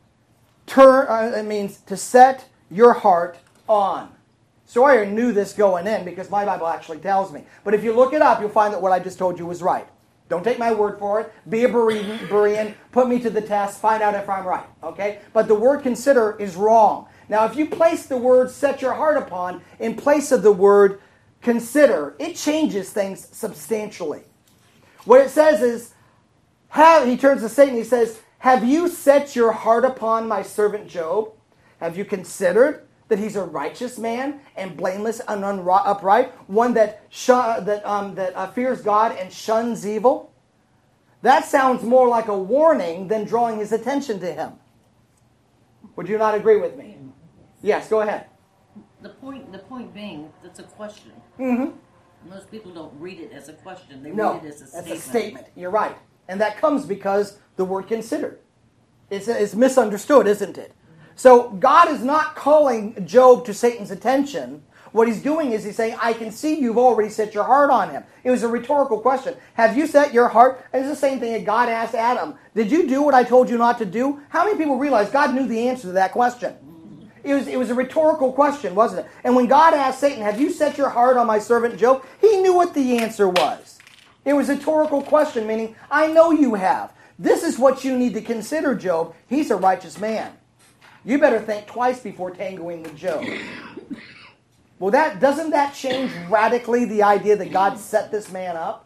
turn. Uh, it means to set your heart on. So I already knew this going in because my Bible actually tells me. But if you look it up, you'll find that what I just told you was right. Don't take my word for it. Be a Berean, Berean, put me to the test, find out if I'm right. Okay? But the word "consider" is wrong. Now, if you place the word "set your heart upon" in place of the word "consider," it changes things substantially. What it says is, have, he turns to Satan, he says, "Have you set your heart upon my servant Job? Have you considered that he's a righteous man and blameless and upright, one that shun, that um, that uh, fears God and shuns evil?" That sounds more like a warning than drawing his attention to him. Would you not agree with me? Yes, go ahead. The point, the point being, that's a question. Mm-hmm. Most people don't read it as a question. They No, read it as a that's statement. a statement. You're right. And that comes because the word "considered." It's, it's misunderstood, isn't it? So God is not calling Job to Satan's attention. What he's doing is he's saying, "I can see you've already set your heart on him." It was a rhetorical question. Have you set your heart? And it's the same thing that God asked Adam. Did you do what I told you not to do? How many people realize God knew the answer to that question? It was, it was a rhetorical question, wasn't it? And when God asked Satan, "Have you set your heart on my servant Job?" he knew what the answer was. It was a rhetorical question, meaning, I know you have. This is what you need to consider, Job. He's a righteous man. You better think twice before tangoing with Job. Well, that doesn't that change radically the idea that God set this man up?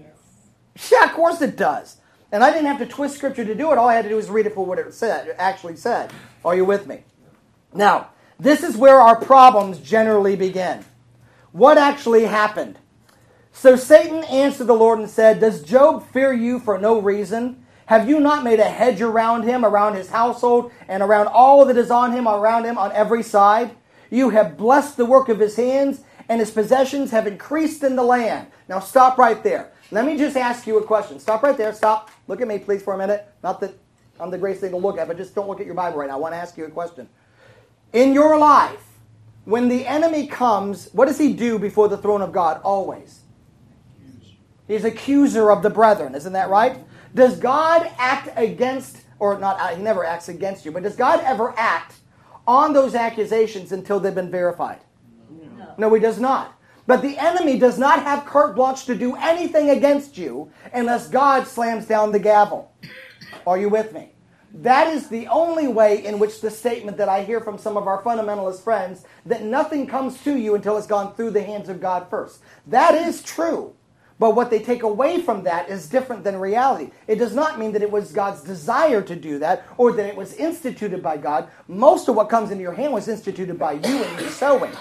Yes. Yeah, of course it does. And I didn't have to twist Scripture to do it. All I had to do was read it for what it said. It actually said. Are you with me? Now, this is where our problems generally begin. What actually happened? So Satan answered the Lord and said, "Does Job fear you for no reason? Have you not made a hedge around him, around his household, and around all that is on him, around him on every side? You have blessed the work of his hands, and his possessions have increased in the land." Now stop right there. Let me just ask you a question. Stop right there. Stop. Look at me, please, for a minute. Not that I'm the greatest thing to look at, but just don't look at your Bible right now. I want to ask you a question. In your life, when the enemy comes, what does he do before the throne of God? Always. He's accuser of the brethren. Isn't that right? Does God act against, or not, he never acts against you, but does God ever act on those accusations until they've been verified? No. No, he does not. But the enemy does not have carte blanche to do anything against you unless God slams down the gavel. Are you with me? That is the only way in which the statement that I hear from some of our fundamentalist friends, that nothing comes to you until it's gone through the hands of God first. That is true. But what they take away from that is different than reality. It does not mean that it was God's desire to do that or that it was instituted by God. Most of what comes into your hand was instituted by you and your sowing.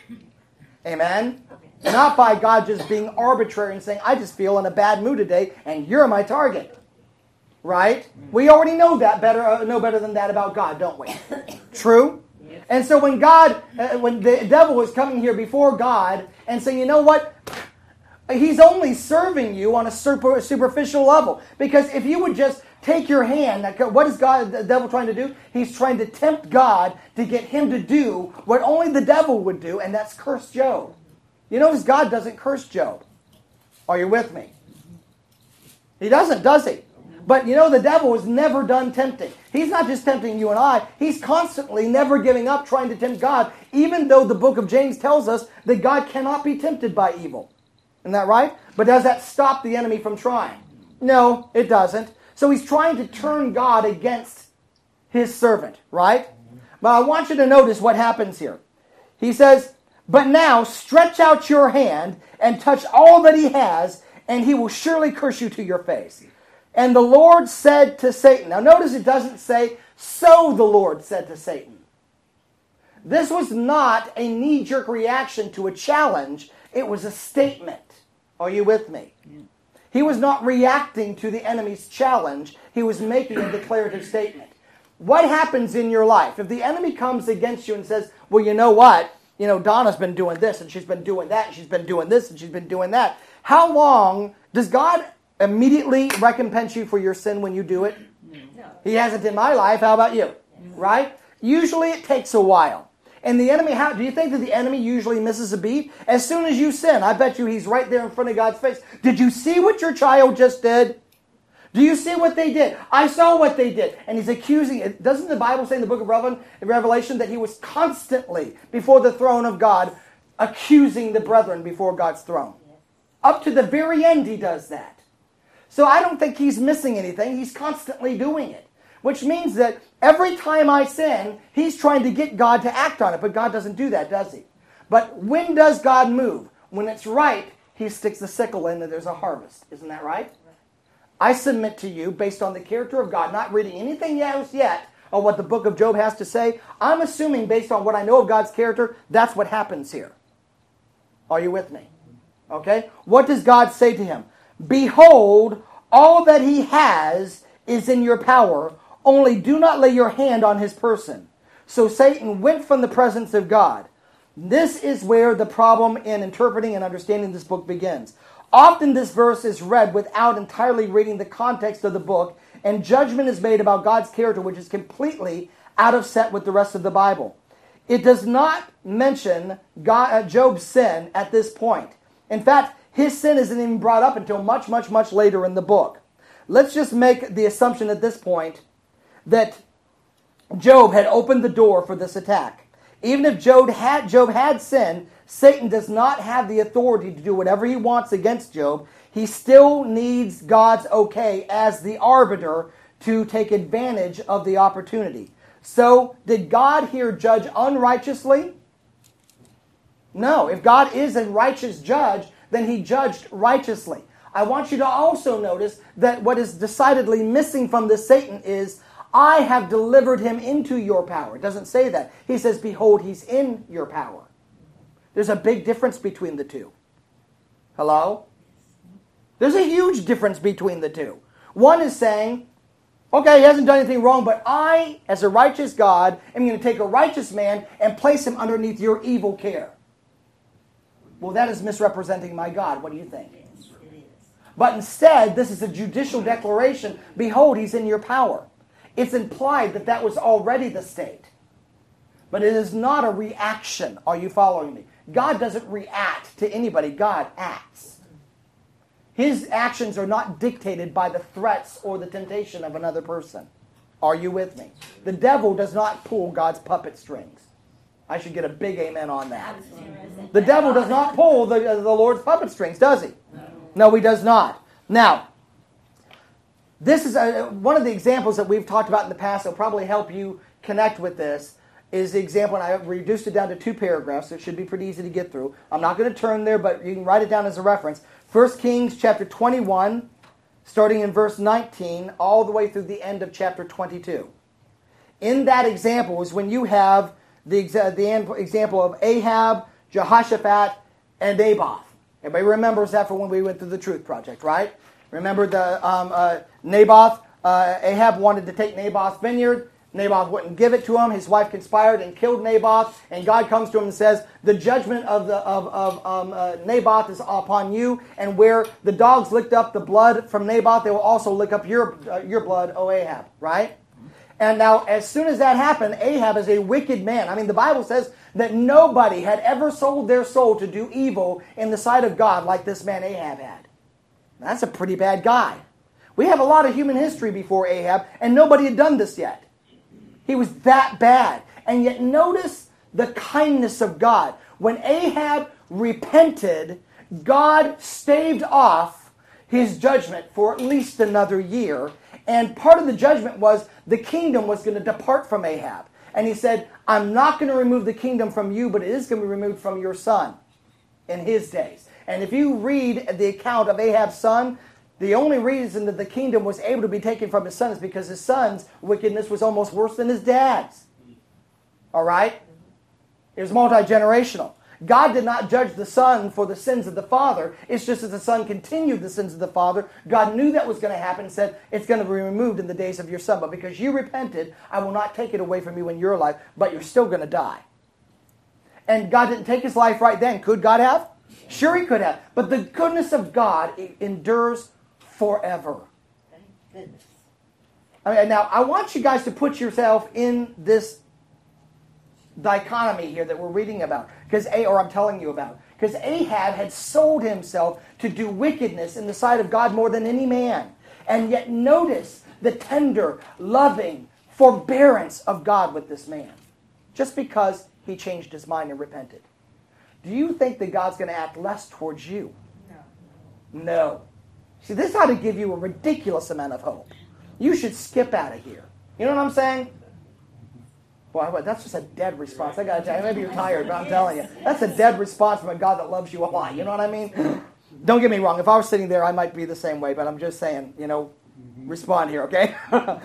Amen? Not by God just being arbitrary and saying, I just feel in a bad mood today and you're my target. Right? We already know that better, uh, know better than that about God, don't we? True? And so when God, uh, when the devil is coming here before God and saying, you know what? He's only serving you on a super, superficial level. Because if you would just take your hand, what is God, the devil trying to do? He's trying to tempt God to get him to do what only the devil would do, and that's curse Job. You notice God doesn't curse Job. Are you with me? He doesn't, does he? But you know, the devil is never done tempting. He's not just tempting you and I. He's constantly never giving up trying to tempt God, even though the book of James tells us that God cannot be tempted by evil. Isn't that right? But does that stop the enemy from trying? No, it doesn't. So he's trying to turn God against his servant, right? But I want you to notice what happens here. He says, but now stretch out your hand and touch all that he has, and he will surely curse you to your face. And the Lord said to Satan. Now notice it doesn't say, so the Lord said to Satan. This was not a knee-jerk reaction to a challenge. It was a statement. Are you with me? Yeah. He was not reacting to the enemy's challenge. He was making a declarative statement. What happens in your life? If the enemy comes against you and says, well, you know what? You know, Donna's been doing this, and she's been doing that, and she's been doing this, and she's been doing that. How long does God immediately recompense you for your sin when you do it? No. He hasn't in my life. How about you? Right? Usually it takes a while. And the enemy, how do you think that the enemy usually misses a beat? As soon as you sin, I bet you he's right there in front of God's face. Did you see what your child just did? Do you see what they did? I saw what they did. And he's accusing it. Doesn't the Bible say in the book of Revelation that he was constantly before the throne of God accusing the brethren before God's throne? Up to the very end he does that. So I don't think he's missing anything. He's constantly doing it. Which means that every time I sin, he's trying to get God to act on it. But God doesn't do that, does he? But when does God move? When it's right, he sticks the sickle in and there's a harvest. Isn't that right? I submit to you, based on the character of God, not reading anything else yet of what the book of Job has to say, I'm assuming based on what I know of God's character, that's what happens here. Are you with me? Okay? What does God say to him? Behold, all that he has is in your power, only do not lay your hand on his person. So Satan went from the presence of God. This is where the problem in interpreting and understanding this book begins. Often this verse is read without entirely reading the context of the book, and judgment is made about God's character, which is completely out of set with the rest of the Bible. It does not mention God, uh, Job's sin at this point. In fact, his sin isn't even brought up until much, much, much later in the book. Let's just make the assumption at this point that Job had opened the door for this attack. Even if Job had, Job had sinned, Satan does not have the authority to do whatever he wants against Job. He still needs God's okay as the arbiter to take advantage of the opportunity. So, did God here judge unrighteously? No. If God is a righteous judge, then he judged righteously. I want you to also notice that what is decidedly missing from this Satan is, I have delivered him into your power. It doesn't say that. He says, behold, he's in your power. There's a big difference between the two. Hello? There's a huge difference between the two. One is saying, okay, he hasn't done anything wrong, but I, as a righteous God, am going to take a righteous man and place him underneath your evil care. Well, that is misrepresenting my God. What do you think? But instead, this is a judicial declaration. Behold, he's in your power. It's implied that that was already the state. But it is not a reaction. Are you following me? God doesn't react to anybody. God acts. His actions are not dictated by the threats or the temptation of another person. Are you with me? The devil does not pull God's puppet strings. I should get a big amen on that. The devil does not pull the, uh, the Lord's puppet strings, does he? No, he does not. Now, this is a, one of the examples that we've talked about in the past that will probably help you connect with this, is the example, and I reduced it down to two paragraphs, so it should be pretty easy to get through. I'm not going to turn there, but you can write it down as a reference. First Kings chapter twenty-one, starting in verse nineteen, all the way through the end of chapter twenty-two. In that example is when you have the, exa- the example of Ahab, Jehoshaphat, and Naboth. Everybody remembers that from when we went through the Truth Project, right? Remember the um, uh, Naboth, uh, Ahab wanted to take Naboth's vineyard. Naboth wouldn't give it to him. His wife conspired and killed Naboth. And God comes to him and says, the judgment of, the, of, of um, uh, Naboth is upon you. And where the dogs licked up the blood from Naboth, they will also lick up your, uh, your blood, O Ahab, right? And now, as soon as that happened, Ahab is a wicked man. I mean, the Bible says that nobody had ever sold their soul to do evil in the sight of God like this man Ahab had. That's a pretty bad guy. We have a lot of human history before Ahab, and nobody had done this yet. He was that bad. And yet notice the kindness of God. When Ahab repented, God staved off his judgment for at least another year. And part of the judgment was the kingdom was going to depart from Ahab. And he said, I'm not going to remove the kingdom from you, but it is going to be removed from your son in his days. And if you read the account of Ahab's son, the only reason that the kingdom was able to be taken from his son is because his son's wickedness was almost worse than his dad's. All right? It was multi-generational. God did not judge the son for the sins of the father. It's just that the son continued the sins of the father. God knew that was going to happen and said, it's going to be removed in the days of your son. But because you repented, I will not take it away from you in your life, but you're still going to die. And God didn't take his life right then. Could God have? Sure he could have. But the goodness of God endures forever. Thank goodness. I mean, now, I want you guys to put yourself in this dichotomy here that we're reading about, because A, or I'm telling you about. Because Ahab had sold himself to do wickedness in the sight of God more than any man. And yet notice the tender, loving forbearance of God with this man. Just because he changed his mind and repented. Do you think that God's going to act less towards you? No. No. See, this ought to give you a ridiculous amount of hope. You should skip out of here. You know what I'm saying? Boy, that's just a dead response. I got to tell you, maybe you're tired, but I'm telling you. That's a dead response from a God that loves you a lot. You know what I mean? Don't get me wrong. If I was sitting there, I might be the same way, but I'm just saying, you know, respond here, okay?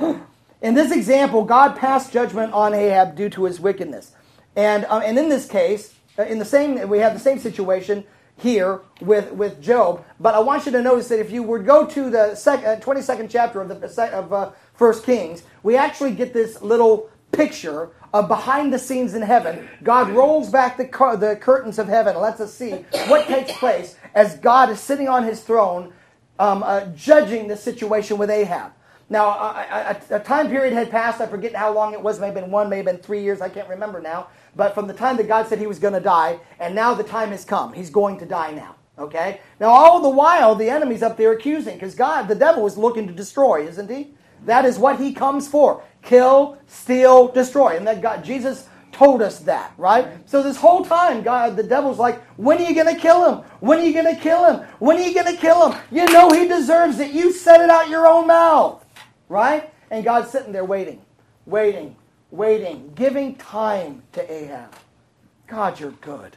In this example, God passed judgment on Ahab due to his wickedness. And, um, and in this case, in the same, we have the same situation here with, with Job. But I want you to notice that if you were to go to the sec, uh, twenty-second chapter of, the, of uh, First Kings, we actually get this little picture of behind the scenes in heaven. God rolls back the, car, the curtains of heaven and lets us see what takes place as God is sitting on his throne um, uh, judging the situation with Ahab. Now, a, a, a time period had passed. I forget how long it was. May have been one, may have been three years. I can't remember now. But from the time that God said he was going to die, and now the time has come. He's going to die now. Okay? Now, all the while, the enemy's up there accusing, because God, the devil, is looking to destroy, isn't he? That is what he comes for. Kill, steal, destroy. And that God, Jesus told us that, right? So this whole time, God, the devil's like, when are you going to kill him? When are you going to kill him? When are you going to kill him? You know he deserves it. You said it out your own mouth, right? And God's sitting there waiting, waiting, waiting, giving time to Ahab. God, you're good.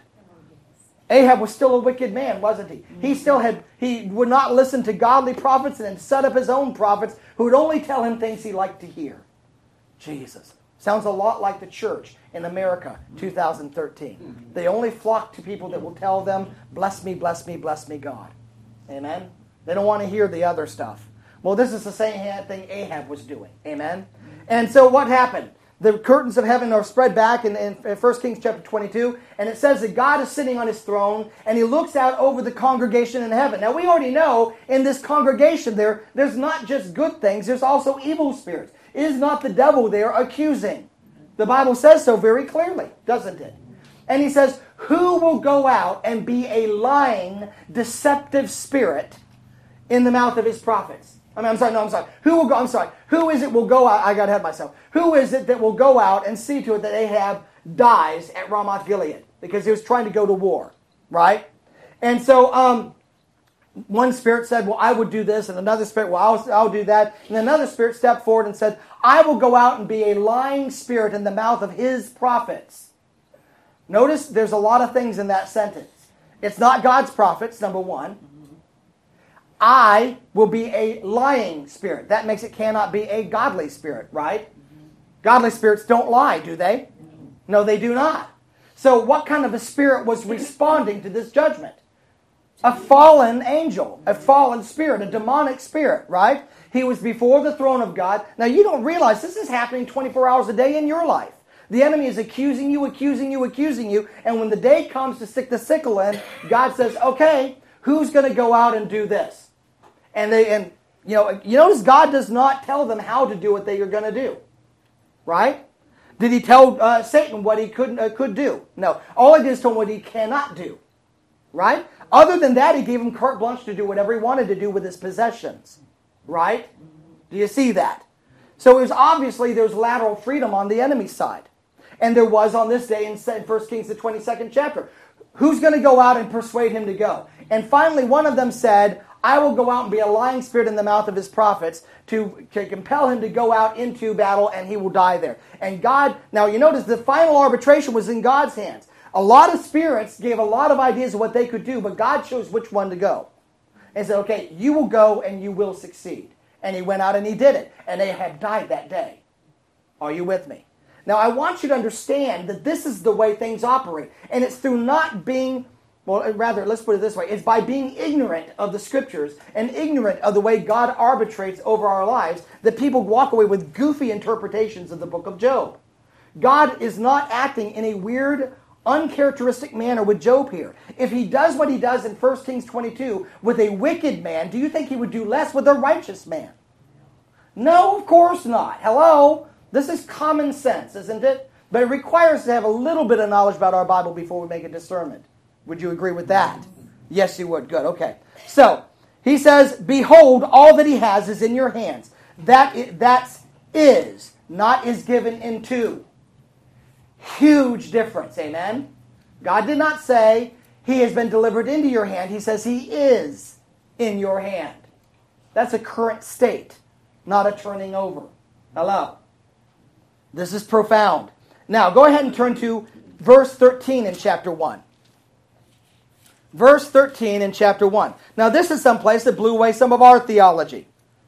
Ahab was still a wicked man, wasn't he? He still had, he would not listen to godly prophets and then set up his own prophets who would only tell him things he liked to hear. Jesus. Sounds a lot like the church in America, two thousand thirteen. They only flock to people that will tell them, bless me, bless me, bless me, God. Amen? They don't want to hear the other stuff. Well, this is the same thing Ahab was doing. Amen? And so what happened? The curtains of heaven are spread back in, in First Kings chapter twenty-two, and it says that God is sitting on his throne, and he looks out over the congregation in heaven. Now, we already know in this congregation there, there's not just good things, there's also evil spirits. It is not the devil there accusing. The Bible says so very clearly, doesn't it? And he says, who will go out and be a lying, deceptive spirit in the mouth of his prophets. I mean, I'm sorry, no, I'm sorry. Who will go, I'm sorry. Who is it will go out, I got ahead of myself. Who is it that will go out and see to it that Ahab dies at Ramoth Gilead? Because he was trying to go to war, right? And so, um, one spirit said, well, I would do this, and another spirit, well, I'll, I'll do that. And another spirit stepped forward and said, I will go out and be a lying spirit in the mouth of his prophets. Notice there's a lot of things in that sentence. It's not God's prophets, number one. I will be a lying spirit. That makes it cannot be a godly spirit, right? Godly spirits don't lie, do they? No, they do not. So what kind of a spirit was responding to this judgment? A fallen angel, a fallen spirit, a demonic spirit, right? He was before the throne of God. Now you don't realize this is happening twenty-four hours a day in your life. The enemy is accusing you, accusing you, accusing you. And when the day comes to stick the sickle in, God says, okay, who's going to go out and do this? And they, and you know, you notice God does not tell them how to do what they are going to do, right? Did he tell uh, Satan what he could uh, could do? No. All he did is tell him what he cannot do, right? Other than that, he gave him carte blanche to do whatever he wanted to do with his possessions, right? Do you see that? So it was obviously there's lateral freedom on the enemy's side, and there was on this day in First Kings the twenty-second chapter. Who's going to go out and persuade him to go? And finally, one of them said, I will go out and be a lying spirit in the mouth of his prophets to, to compel him to go out into battle, and he will die there. And God, now you notice the final arbitration was in God's hands. A lot of spirits gave a lot of ideas of what they could do, but God chose which one to go. And said, okay, you will go and you will succeed. And he went out and he did it. And Ahab died that day. Are you with me? Now I want you to understand that this is the way things operate. And it's through not being... Well, rather, let's put it this way. It's by being ignorant of the Scriptures and ignorant of the way God arbitrates over our lives that people walk away with goofy interpretations of the book of Job. God is not acting in a weird, uncharacteristic manner with Job here. If he does what he does in First Kings twenty-two with a wicked man, do you think he would do less with a righteous man? No, of course not. Hello? This is common sense, isn't it? But it requires us to have a little bit of knowledge about our Bible before we make a discernment. Would you agree with that? Yes, you would. Good. Okay. So, he says, behold, all that he has is in your hands. That is, that's is, not is given into. Huge difference. Amen? God did not say, he has been delivered into your hand. He says, he is in your hand. That's a current state, not a turning over. Hello? This is profound. Now, go ahead and turn to verse thirteen in chapter one. Verse thirteen in chapter one. Now this is someplace that blew away some of our theology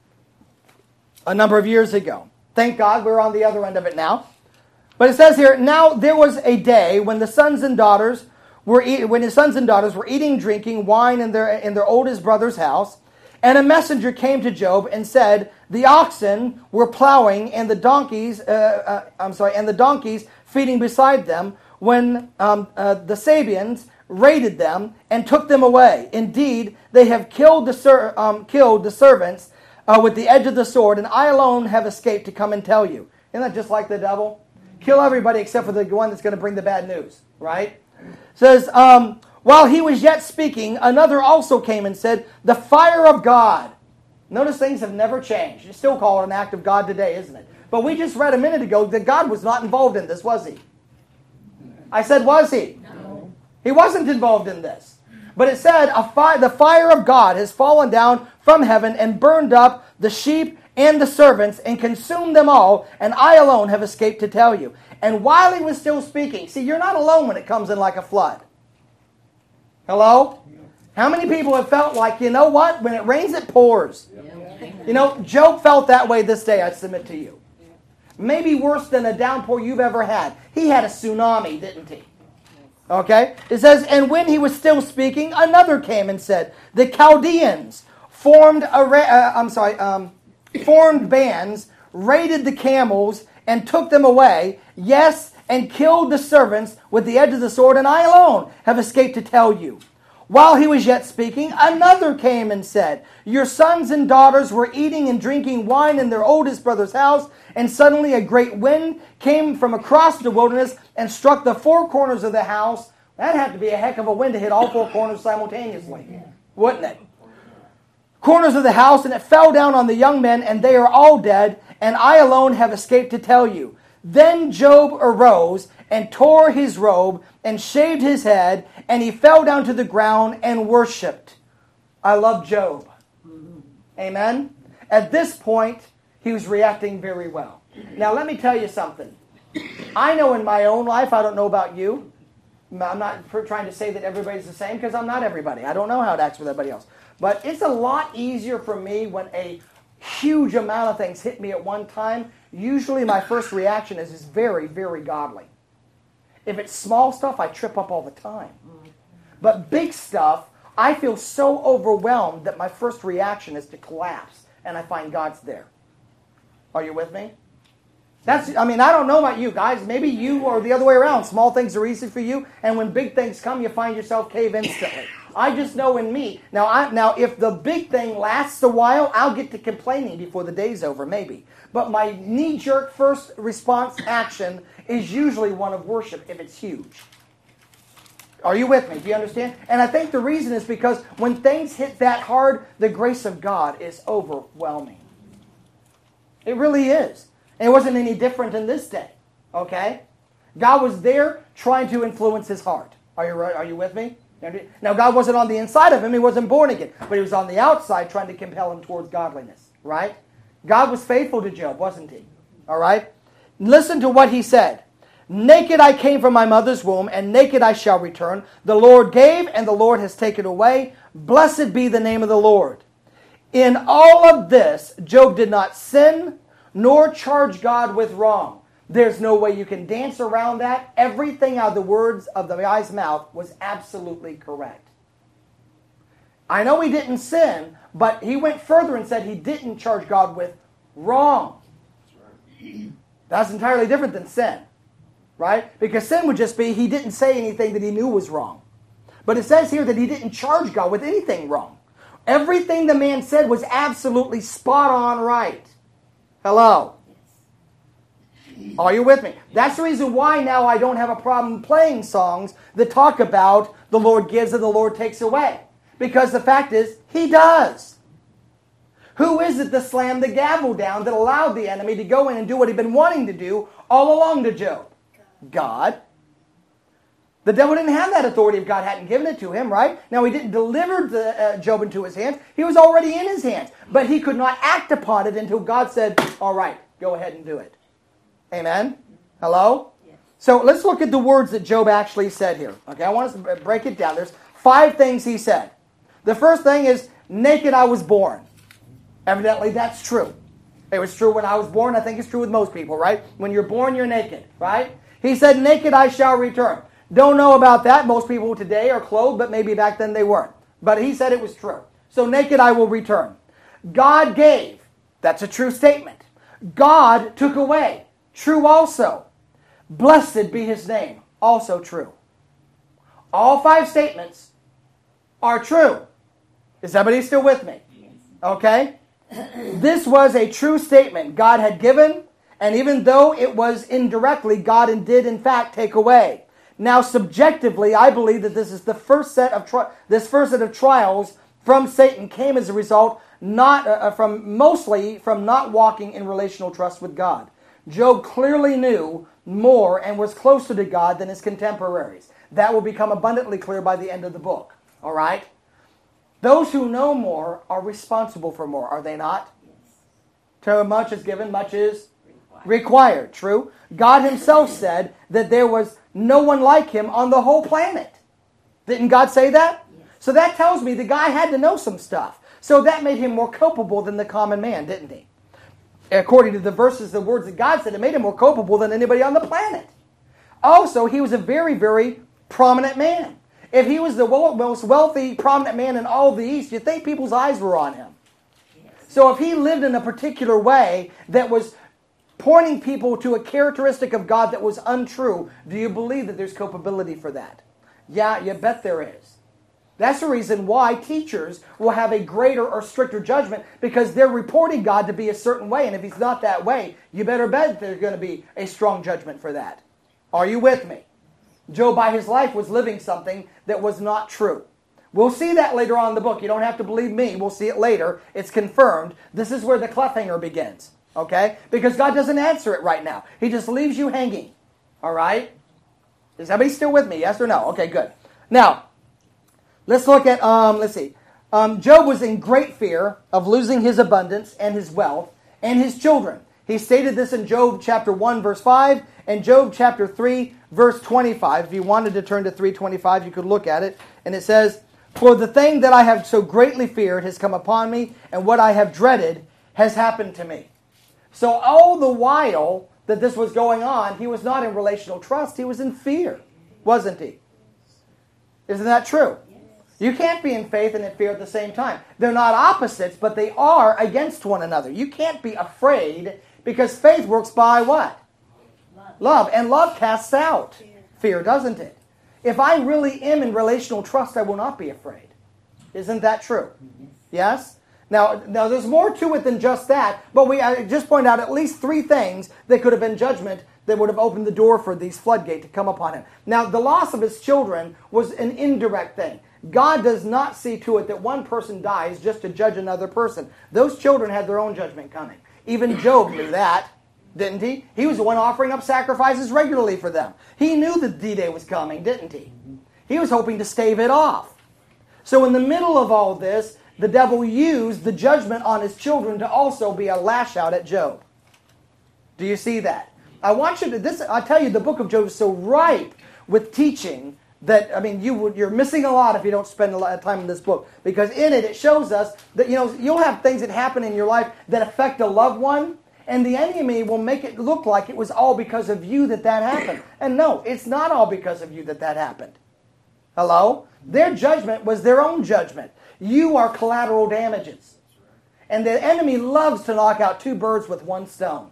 a number of years ago. Thank God we're on the other end of it now. But it says here, now there was a day when the sons and daughters were eat, when his sons and daughters were eating, drinking wine in their in their oldest brother's house, and a messenger came to Job and said, the oxen were plowing and the donkeys, uh, uh, I'm sorry, and the donkeys feeding beside them when um, uh, the Sabians raided them and took them away. Indeed, they have killed the ser- um, killed the servants uh, with the edge of the sword, and I alone have escaped to come and tell you. Isn't that just like the devil? Kill everybody except for the one that's going to bring the bad news, right? It says, um, while he was yet speaking, another also came and said, the fire of God. Notice things have never changed. You still call it an act of God today, isn't it? But we just read a minute ago that God was not involved in this, was he? I said, was he? No. He wasn't involved in this. But it said, a fi- the fire of God has fallen down from heaven and burned up the sheep and the servants and consumed them all, and I alone have escaped to tell you. And while he was still speaking, see, you're not alone when it comes in like a flood. Hello? How many people have felt like, you know what? When it rains, it pours. You know, Job felt that way this day, I submit to you. Maybe worse than a downpour you've ever had. He had a tsunami, didn't he? Okay? It says, and when he was still speaking, another came and said, the Chaldeans formed a, uh, I'm sorry, um, formed bands, raided the camels, and took them away. Yes, and killed the servants with the edge of the sword, and I alone have escaped to tell you. While he was yet speaking, another came and said, your sons and daughters were eating and drinking wine in their oldest brother's house, and suddenly a great wind came from across the wilderness and struck the four corners of the house. That'd have to be a heck of a wind to hit all four corners simultaneously, wouldn't it? corners of the house, and it fell down on the young men, and they are all dead, and I alone have escaped to tell you. Then Job arose and tore his robe and shaved his head, and he fell down to the ground and worshipped. I love Job. Amen? At this point, he was reacting very well. Now, let me tell you something. I know in my own life, I don't know about you. I'm not trying to say that everybody's the same, because I'm not everybody. I don't know how it acts with everybody else. But it's a lot easier for me when a huge amount of things hit me at one time. Usually my first reaction is, is very, very godly. If it's small stuff, I trip up all the time. But big stuff, I feel so overwhelmed that my first reaction is to collapse, and I find God's there. Are you with me? That's, I mean, I don't know about you guys. Maybe you are the other way around. Small things are easy for you, and when big things come, you find yourself cave instantly. I just know in me. Now, I, now, if the big thing lasts a while, I'll get to complaining before the day's over, maybe. But my knee-jerk first response action is usually one of worship if it's huge. Are you with me? Do you understand? And I think the reason is because when things hit that hard, the grace of God is overwhelming. It really is. And it wasn't any different in this day. Okay? God was there trying to influence his heart. Are you, are you with me? Now, God wasn't on the inside of him. He wasn't born again. But he was on the outside trying to compel him towards godliness. Right? God was faithful to Job, wasn't he? All right? Listen to what he said. Naked I came from my mother's womb, and naked I shall return. The Lord gave, and the Lord has taken away. Blessed be the name of the Lord. In all of this, Job did not sin, nor charge God with wrong. There's no way you can dance around that. Everything out of the words of the guy's mouth was absolutely correct. I know he didn't sin, but he went further and said he didn't charge God with wrong. That's entirely different than sin. Right? Because sin would just be he didn't say anything that he knew was wrong. But it says here that he didn't charge God with anything wrong. Everything the man said was absolutely spot on right. Hello? Are you with me? That's the reason why now I don't have a problem playing songs that talk about the Lord gives and the Lord takes away. Because the fact is, he does. Who is it that slammed the gavel down that allowed the enemy to go in and do what he'd been wanting to do all along to Job? God. The devil didn't have that authority if God hadn't given it to him, right? Now, he didn't deliver the, uh, Job into his hands. He was already in his hands. But he could not act upon it until God said, all right, go ahead and do it. Amen? Hello? Yes. So let's look at the words that Job actually said here. Okay, I want us to break it down. There's five things he said. The first thing is, naked I was born. Evidently, that's true. It was true when I was born. I think it's true with most people, right? When you're born, you're naked, right? He said, naked I shall return. Don't know about that. Most people today are clothed, but maybe back then they weren't. But he said it was true. So naked I will return. God gave. That's a true statement. God took away. True also. Blessed be his name. Also true. All five statements are true. Is everybody still with me? Okay? This was a true statement God had given, and even though it was indirectly, God did in fact take away. Now, subjectively, I believe that this is the first set of tri- this first set of trials from Satan came as a result, not uh, from mostly from not walking in relational trust with God. Job clearly knew more and was closer to God than his contemporaries. That will become abundantly clear by the end of the book. All right? Those who know more are responsible for more, are they not? Yes. To whom much is given, much is required. required. True. God himself said that there was no one like him on the whole planet. Didn't God say that? Yes. So that tells me the guy had to know some stuff. So that made him more culpable than the common man, didn't he? According to the verses, the words that God said, it made him more culpable than anybody on the planet. Also, he was a very, very prominent man. If he was the most wealthy, prominent man in all of the East, you'd think people's eyes were on him. Yes. So if he lived in a particular way that was pointing people to a characteristic of God that was untrue, do you believe that there's culpability for that? Yeah, you bet there is. That's the reason why teachers will have a greater or stricter judgment, because they're reporting God to be a certain way, and if he's not that way, you better bet there's going to be a strong judgment for that. Are you with me? Job, by his life, was living something that was not true. We'll see that later on in the book. You don't have to believe me. We'll see it later. It's confirmed. This is where the cliffhanger begins. Okay? Because God doesn't answer it right now. He just leaves you hanging. All right? Is everybody still with me? Yes or no? Okay, good. Now, let's look at, um, let's see. Um, Job was in great fear of losing his abundance and his wealth and his children. He stated this in Job chapter one, verse five, and Job chapter three, verse twenty-five. If you wanted to turn to three twenty-five, you could look at it. And it says, "For the thing that I have so greatly feared has come upon me, and what I have dreaded has happened to me." So all the while that this was going on, he was not in relational trust. He was in fear, wasn't he? Isn't that true? You can't be in faith and in fear at the same time. They're not opposites, but they are against one another. You can't be afraid because faith works by what? Love. Love. And love casts out fear, doesn't it? If I really am in relational trust, I will not be afraid. Isn't that true? Yes? Now, now there's more to it than just that, but we I just point out at least three things that could have been judgment that would have opened the door for these floodgates to come upon him. Now, the loss of his children was an indirect thing. God does not see to it that one person dies just to judge another person. Those children had their own judgment coming. Even Job knew that, didn't he? He was the one offering up sacrifices regularly for them. He knew that D-Day was coming, didn't he? He was hoping to stave it off. So in the middle of all this, the devil used the judgment on his children to also be a lash out at Job. Do you see that? I want you to, this, I tell you, the book of Job is so ripe with teaching that, I mean, you would, you're missing a lot if you don't spend a lot of time in this book. Because in it, it shows us that, you know, you'll have things that happen in your life that affect a loved one, and the enemy will make it look like it was all because of you that that happened. And no, it's not all because of you that that happened. Hello? Their judgment was their own judgment. You are collateral damages. And the enemy loves to knock out two birds with one stone.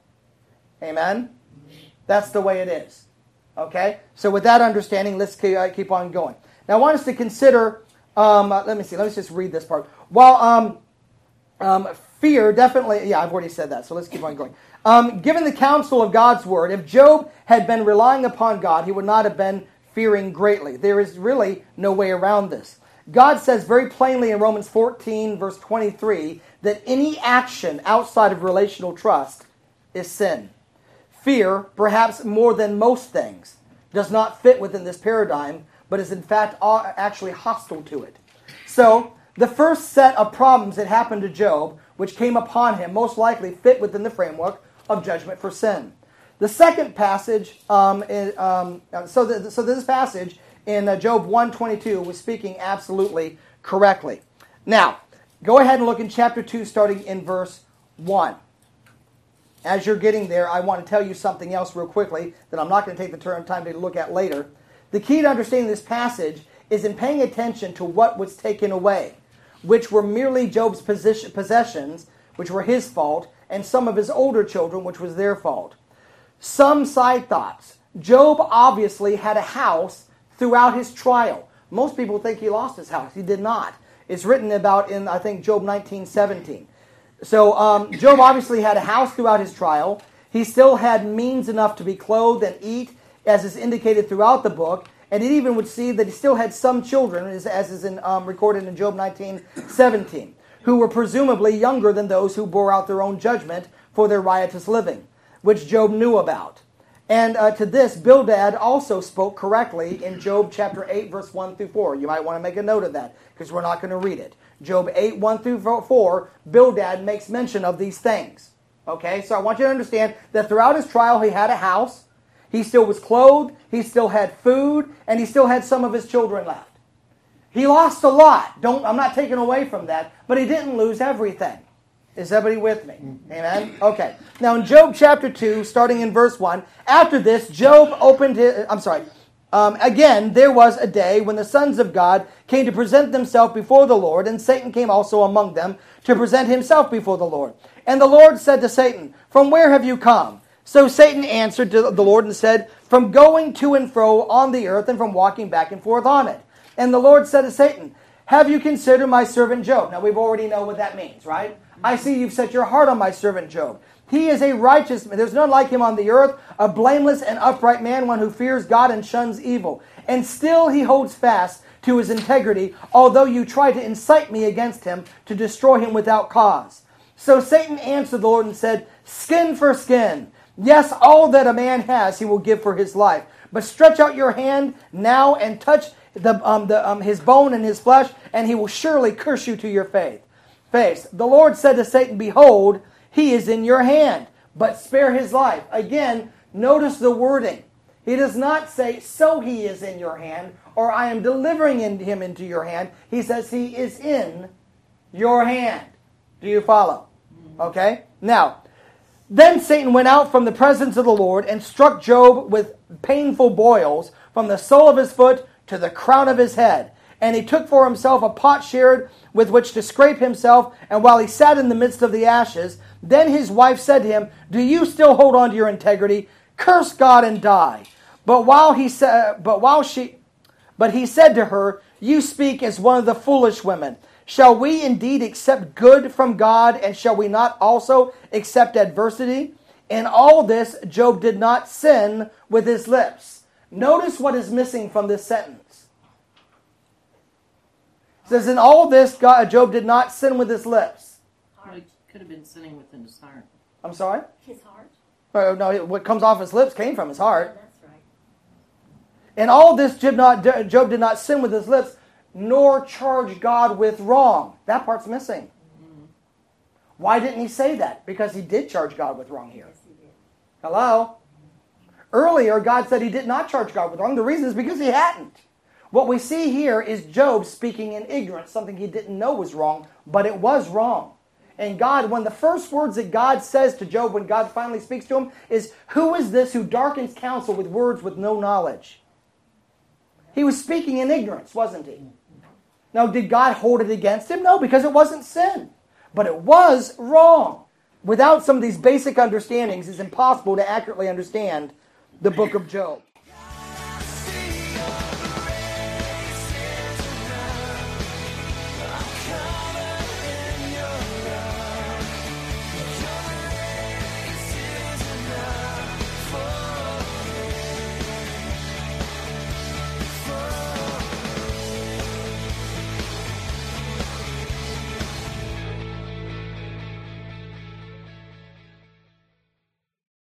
Amen? That's the way it is. Okay? So with that understanding, let's keep on going. Now I want us to consider, um, uh, let me see, let me just read this part. While um, um, fear definitely, yeah, I've already said that, so let's keep on going. Um, given the counsel of God's word, if Job had been relying upon God, he would not have been fearing greatly. There is really no way around this. God says very plainly in Romans fourteen, verse twenty-three, that any action outside of relational trust is sin. Fear, perhaps more than most things, does not fit within this paradigm, but is in fact actually hostile to it. So, the first set of problems that happened to Job, which came upon him, most likely fit within the framework of judgment for sin. The second passage, um, is, um, so, the, so this passage in uh, Job one twenty-two was speaking absolutely correctly. Now, go ahead and look in chapter two, starting in verse one. As you're getting there, I want to tell you something else real quickly that I'm not going to take the time to look at later. The key to understanding this passage is in paying attention to what was taken away, which were merely Job's possessions, which were his fault, and some of his older children, which was their fault. Some side thoughts. Job obviously had a house throughout his trial. Most people think he lost his house. He did not. It's written about in, I think, Job nineteen seventeen. So um, Job obviously had a house throughout his trial. He still had means enough to be clothed and eat, as is indicated throughout the book. And it even would see that he still had some children, as, as is in, um, recorded in Job nineteen seventeen, who were presumably younger than those who bore out their own judgment for their riotous living, which Job knew about. And uh, to this, Bildad also spoke correctly in Job chapter eight, verse one through four. You might want to make a note of that, because we're not going to read it. Job eight, one through four, Bildad makes mention of these things. Okay, so I want you to understand that throughout his trial, he had a house, he still was clothed, he still had food, and he still had some of his children left. He lost a lot. Don't, I'm not taking away from that, but he didn't lose everything. Is everybody with me? Amen? Okay. Now in Job chapter two, starting in verse one, after this, Job opened his, I'm sorry, Um, again, there was a day when the sons of God came to present themselves before the Lord, and Satan came also among them to present himself before the Lord. And the Lord said to Satan, "From where have you come?" So Satan answered to the Lord and said, "From going to and fro on the earth and from walking back and forth on it." And the Lord said to Satan, "Have you considered my servant Job?" Now we already know what that means, right? "I see you've set your heart on my servant Job. He is a righteous man. There's none like him on the earth, a blameless and upright man, one who fears God and shuns evil. And still he holds fast to his integrity, although you try to incite me against him to destroy him without cause. So Satan answered the Lord and said, skin for skin. Yes, all that a man has he will give for his life. But stretch out your hand now and touch the, um, the, um, his bone and his flesh, and he will surely curse you to your faith. Face. The Lord said to Satan, behold, he is in your hand, but spare his life. Again, notice the wording. He does not say, so he is in your hand, or I am delivering him into your hand. He says he is in your hand. Do you follow? Okay? Now, then Satan went out from the presence of the Lord and struck Job with painful boils from the sole of his foot to the crown of his head. And he took for himself a potsherd with which to scrape himself, and while he sat in the midst of the ashes, then his wife said to him, do you still hold on to your integrity? Curse God and die. But while he said, but while she, but he said to her, you speak as one of the foolish women. Shall we indeed accept good from God, and shall we not also accept adversity? In all this, Job did not sin with his lips. Notice what is missing from this sentence. It says, in all this, God, Job did not sin with his lips. Well, he could have been sinning within his heart. I'm sorry? His heart? Oh, no, what comes off his lips came from his heart. Oh, that's right. In all this, Job, not, Job did not sin with his lips, nor charge God with wrong. That part's missing. Mm-hmm. Why didn't he say that? Because he did charge God with wrong here. Yes, he did. Hello? Earlier, God said he did not charge God with wrong. The reason is because he hadn't. What we see here is Job speaking in ignorance, something he didn't know was wrong, but it was wrong. And God, when the first words that God says to Job when God finally speaks to him is, who is this who darkens counsel with words with no knowledge? He was speaking in ignorance, wasn't he? Now, did God hold it against him? No, because it wasn't sin. But it was wrong. Without some of these basic understandings, it's impossible to accurately understand the book of Job.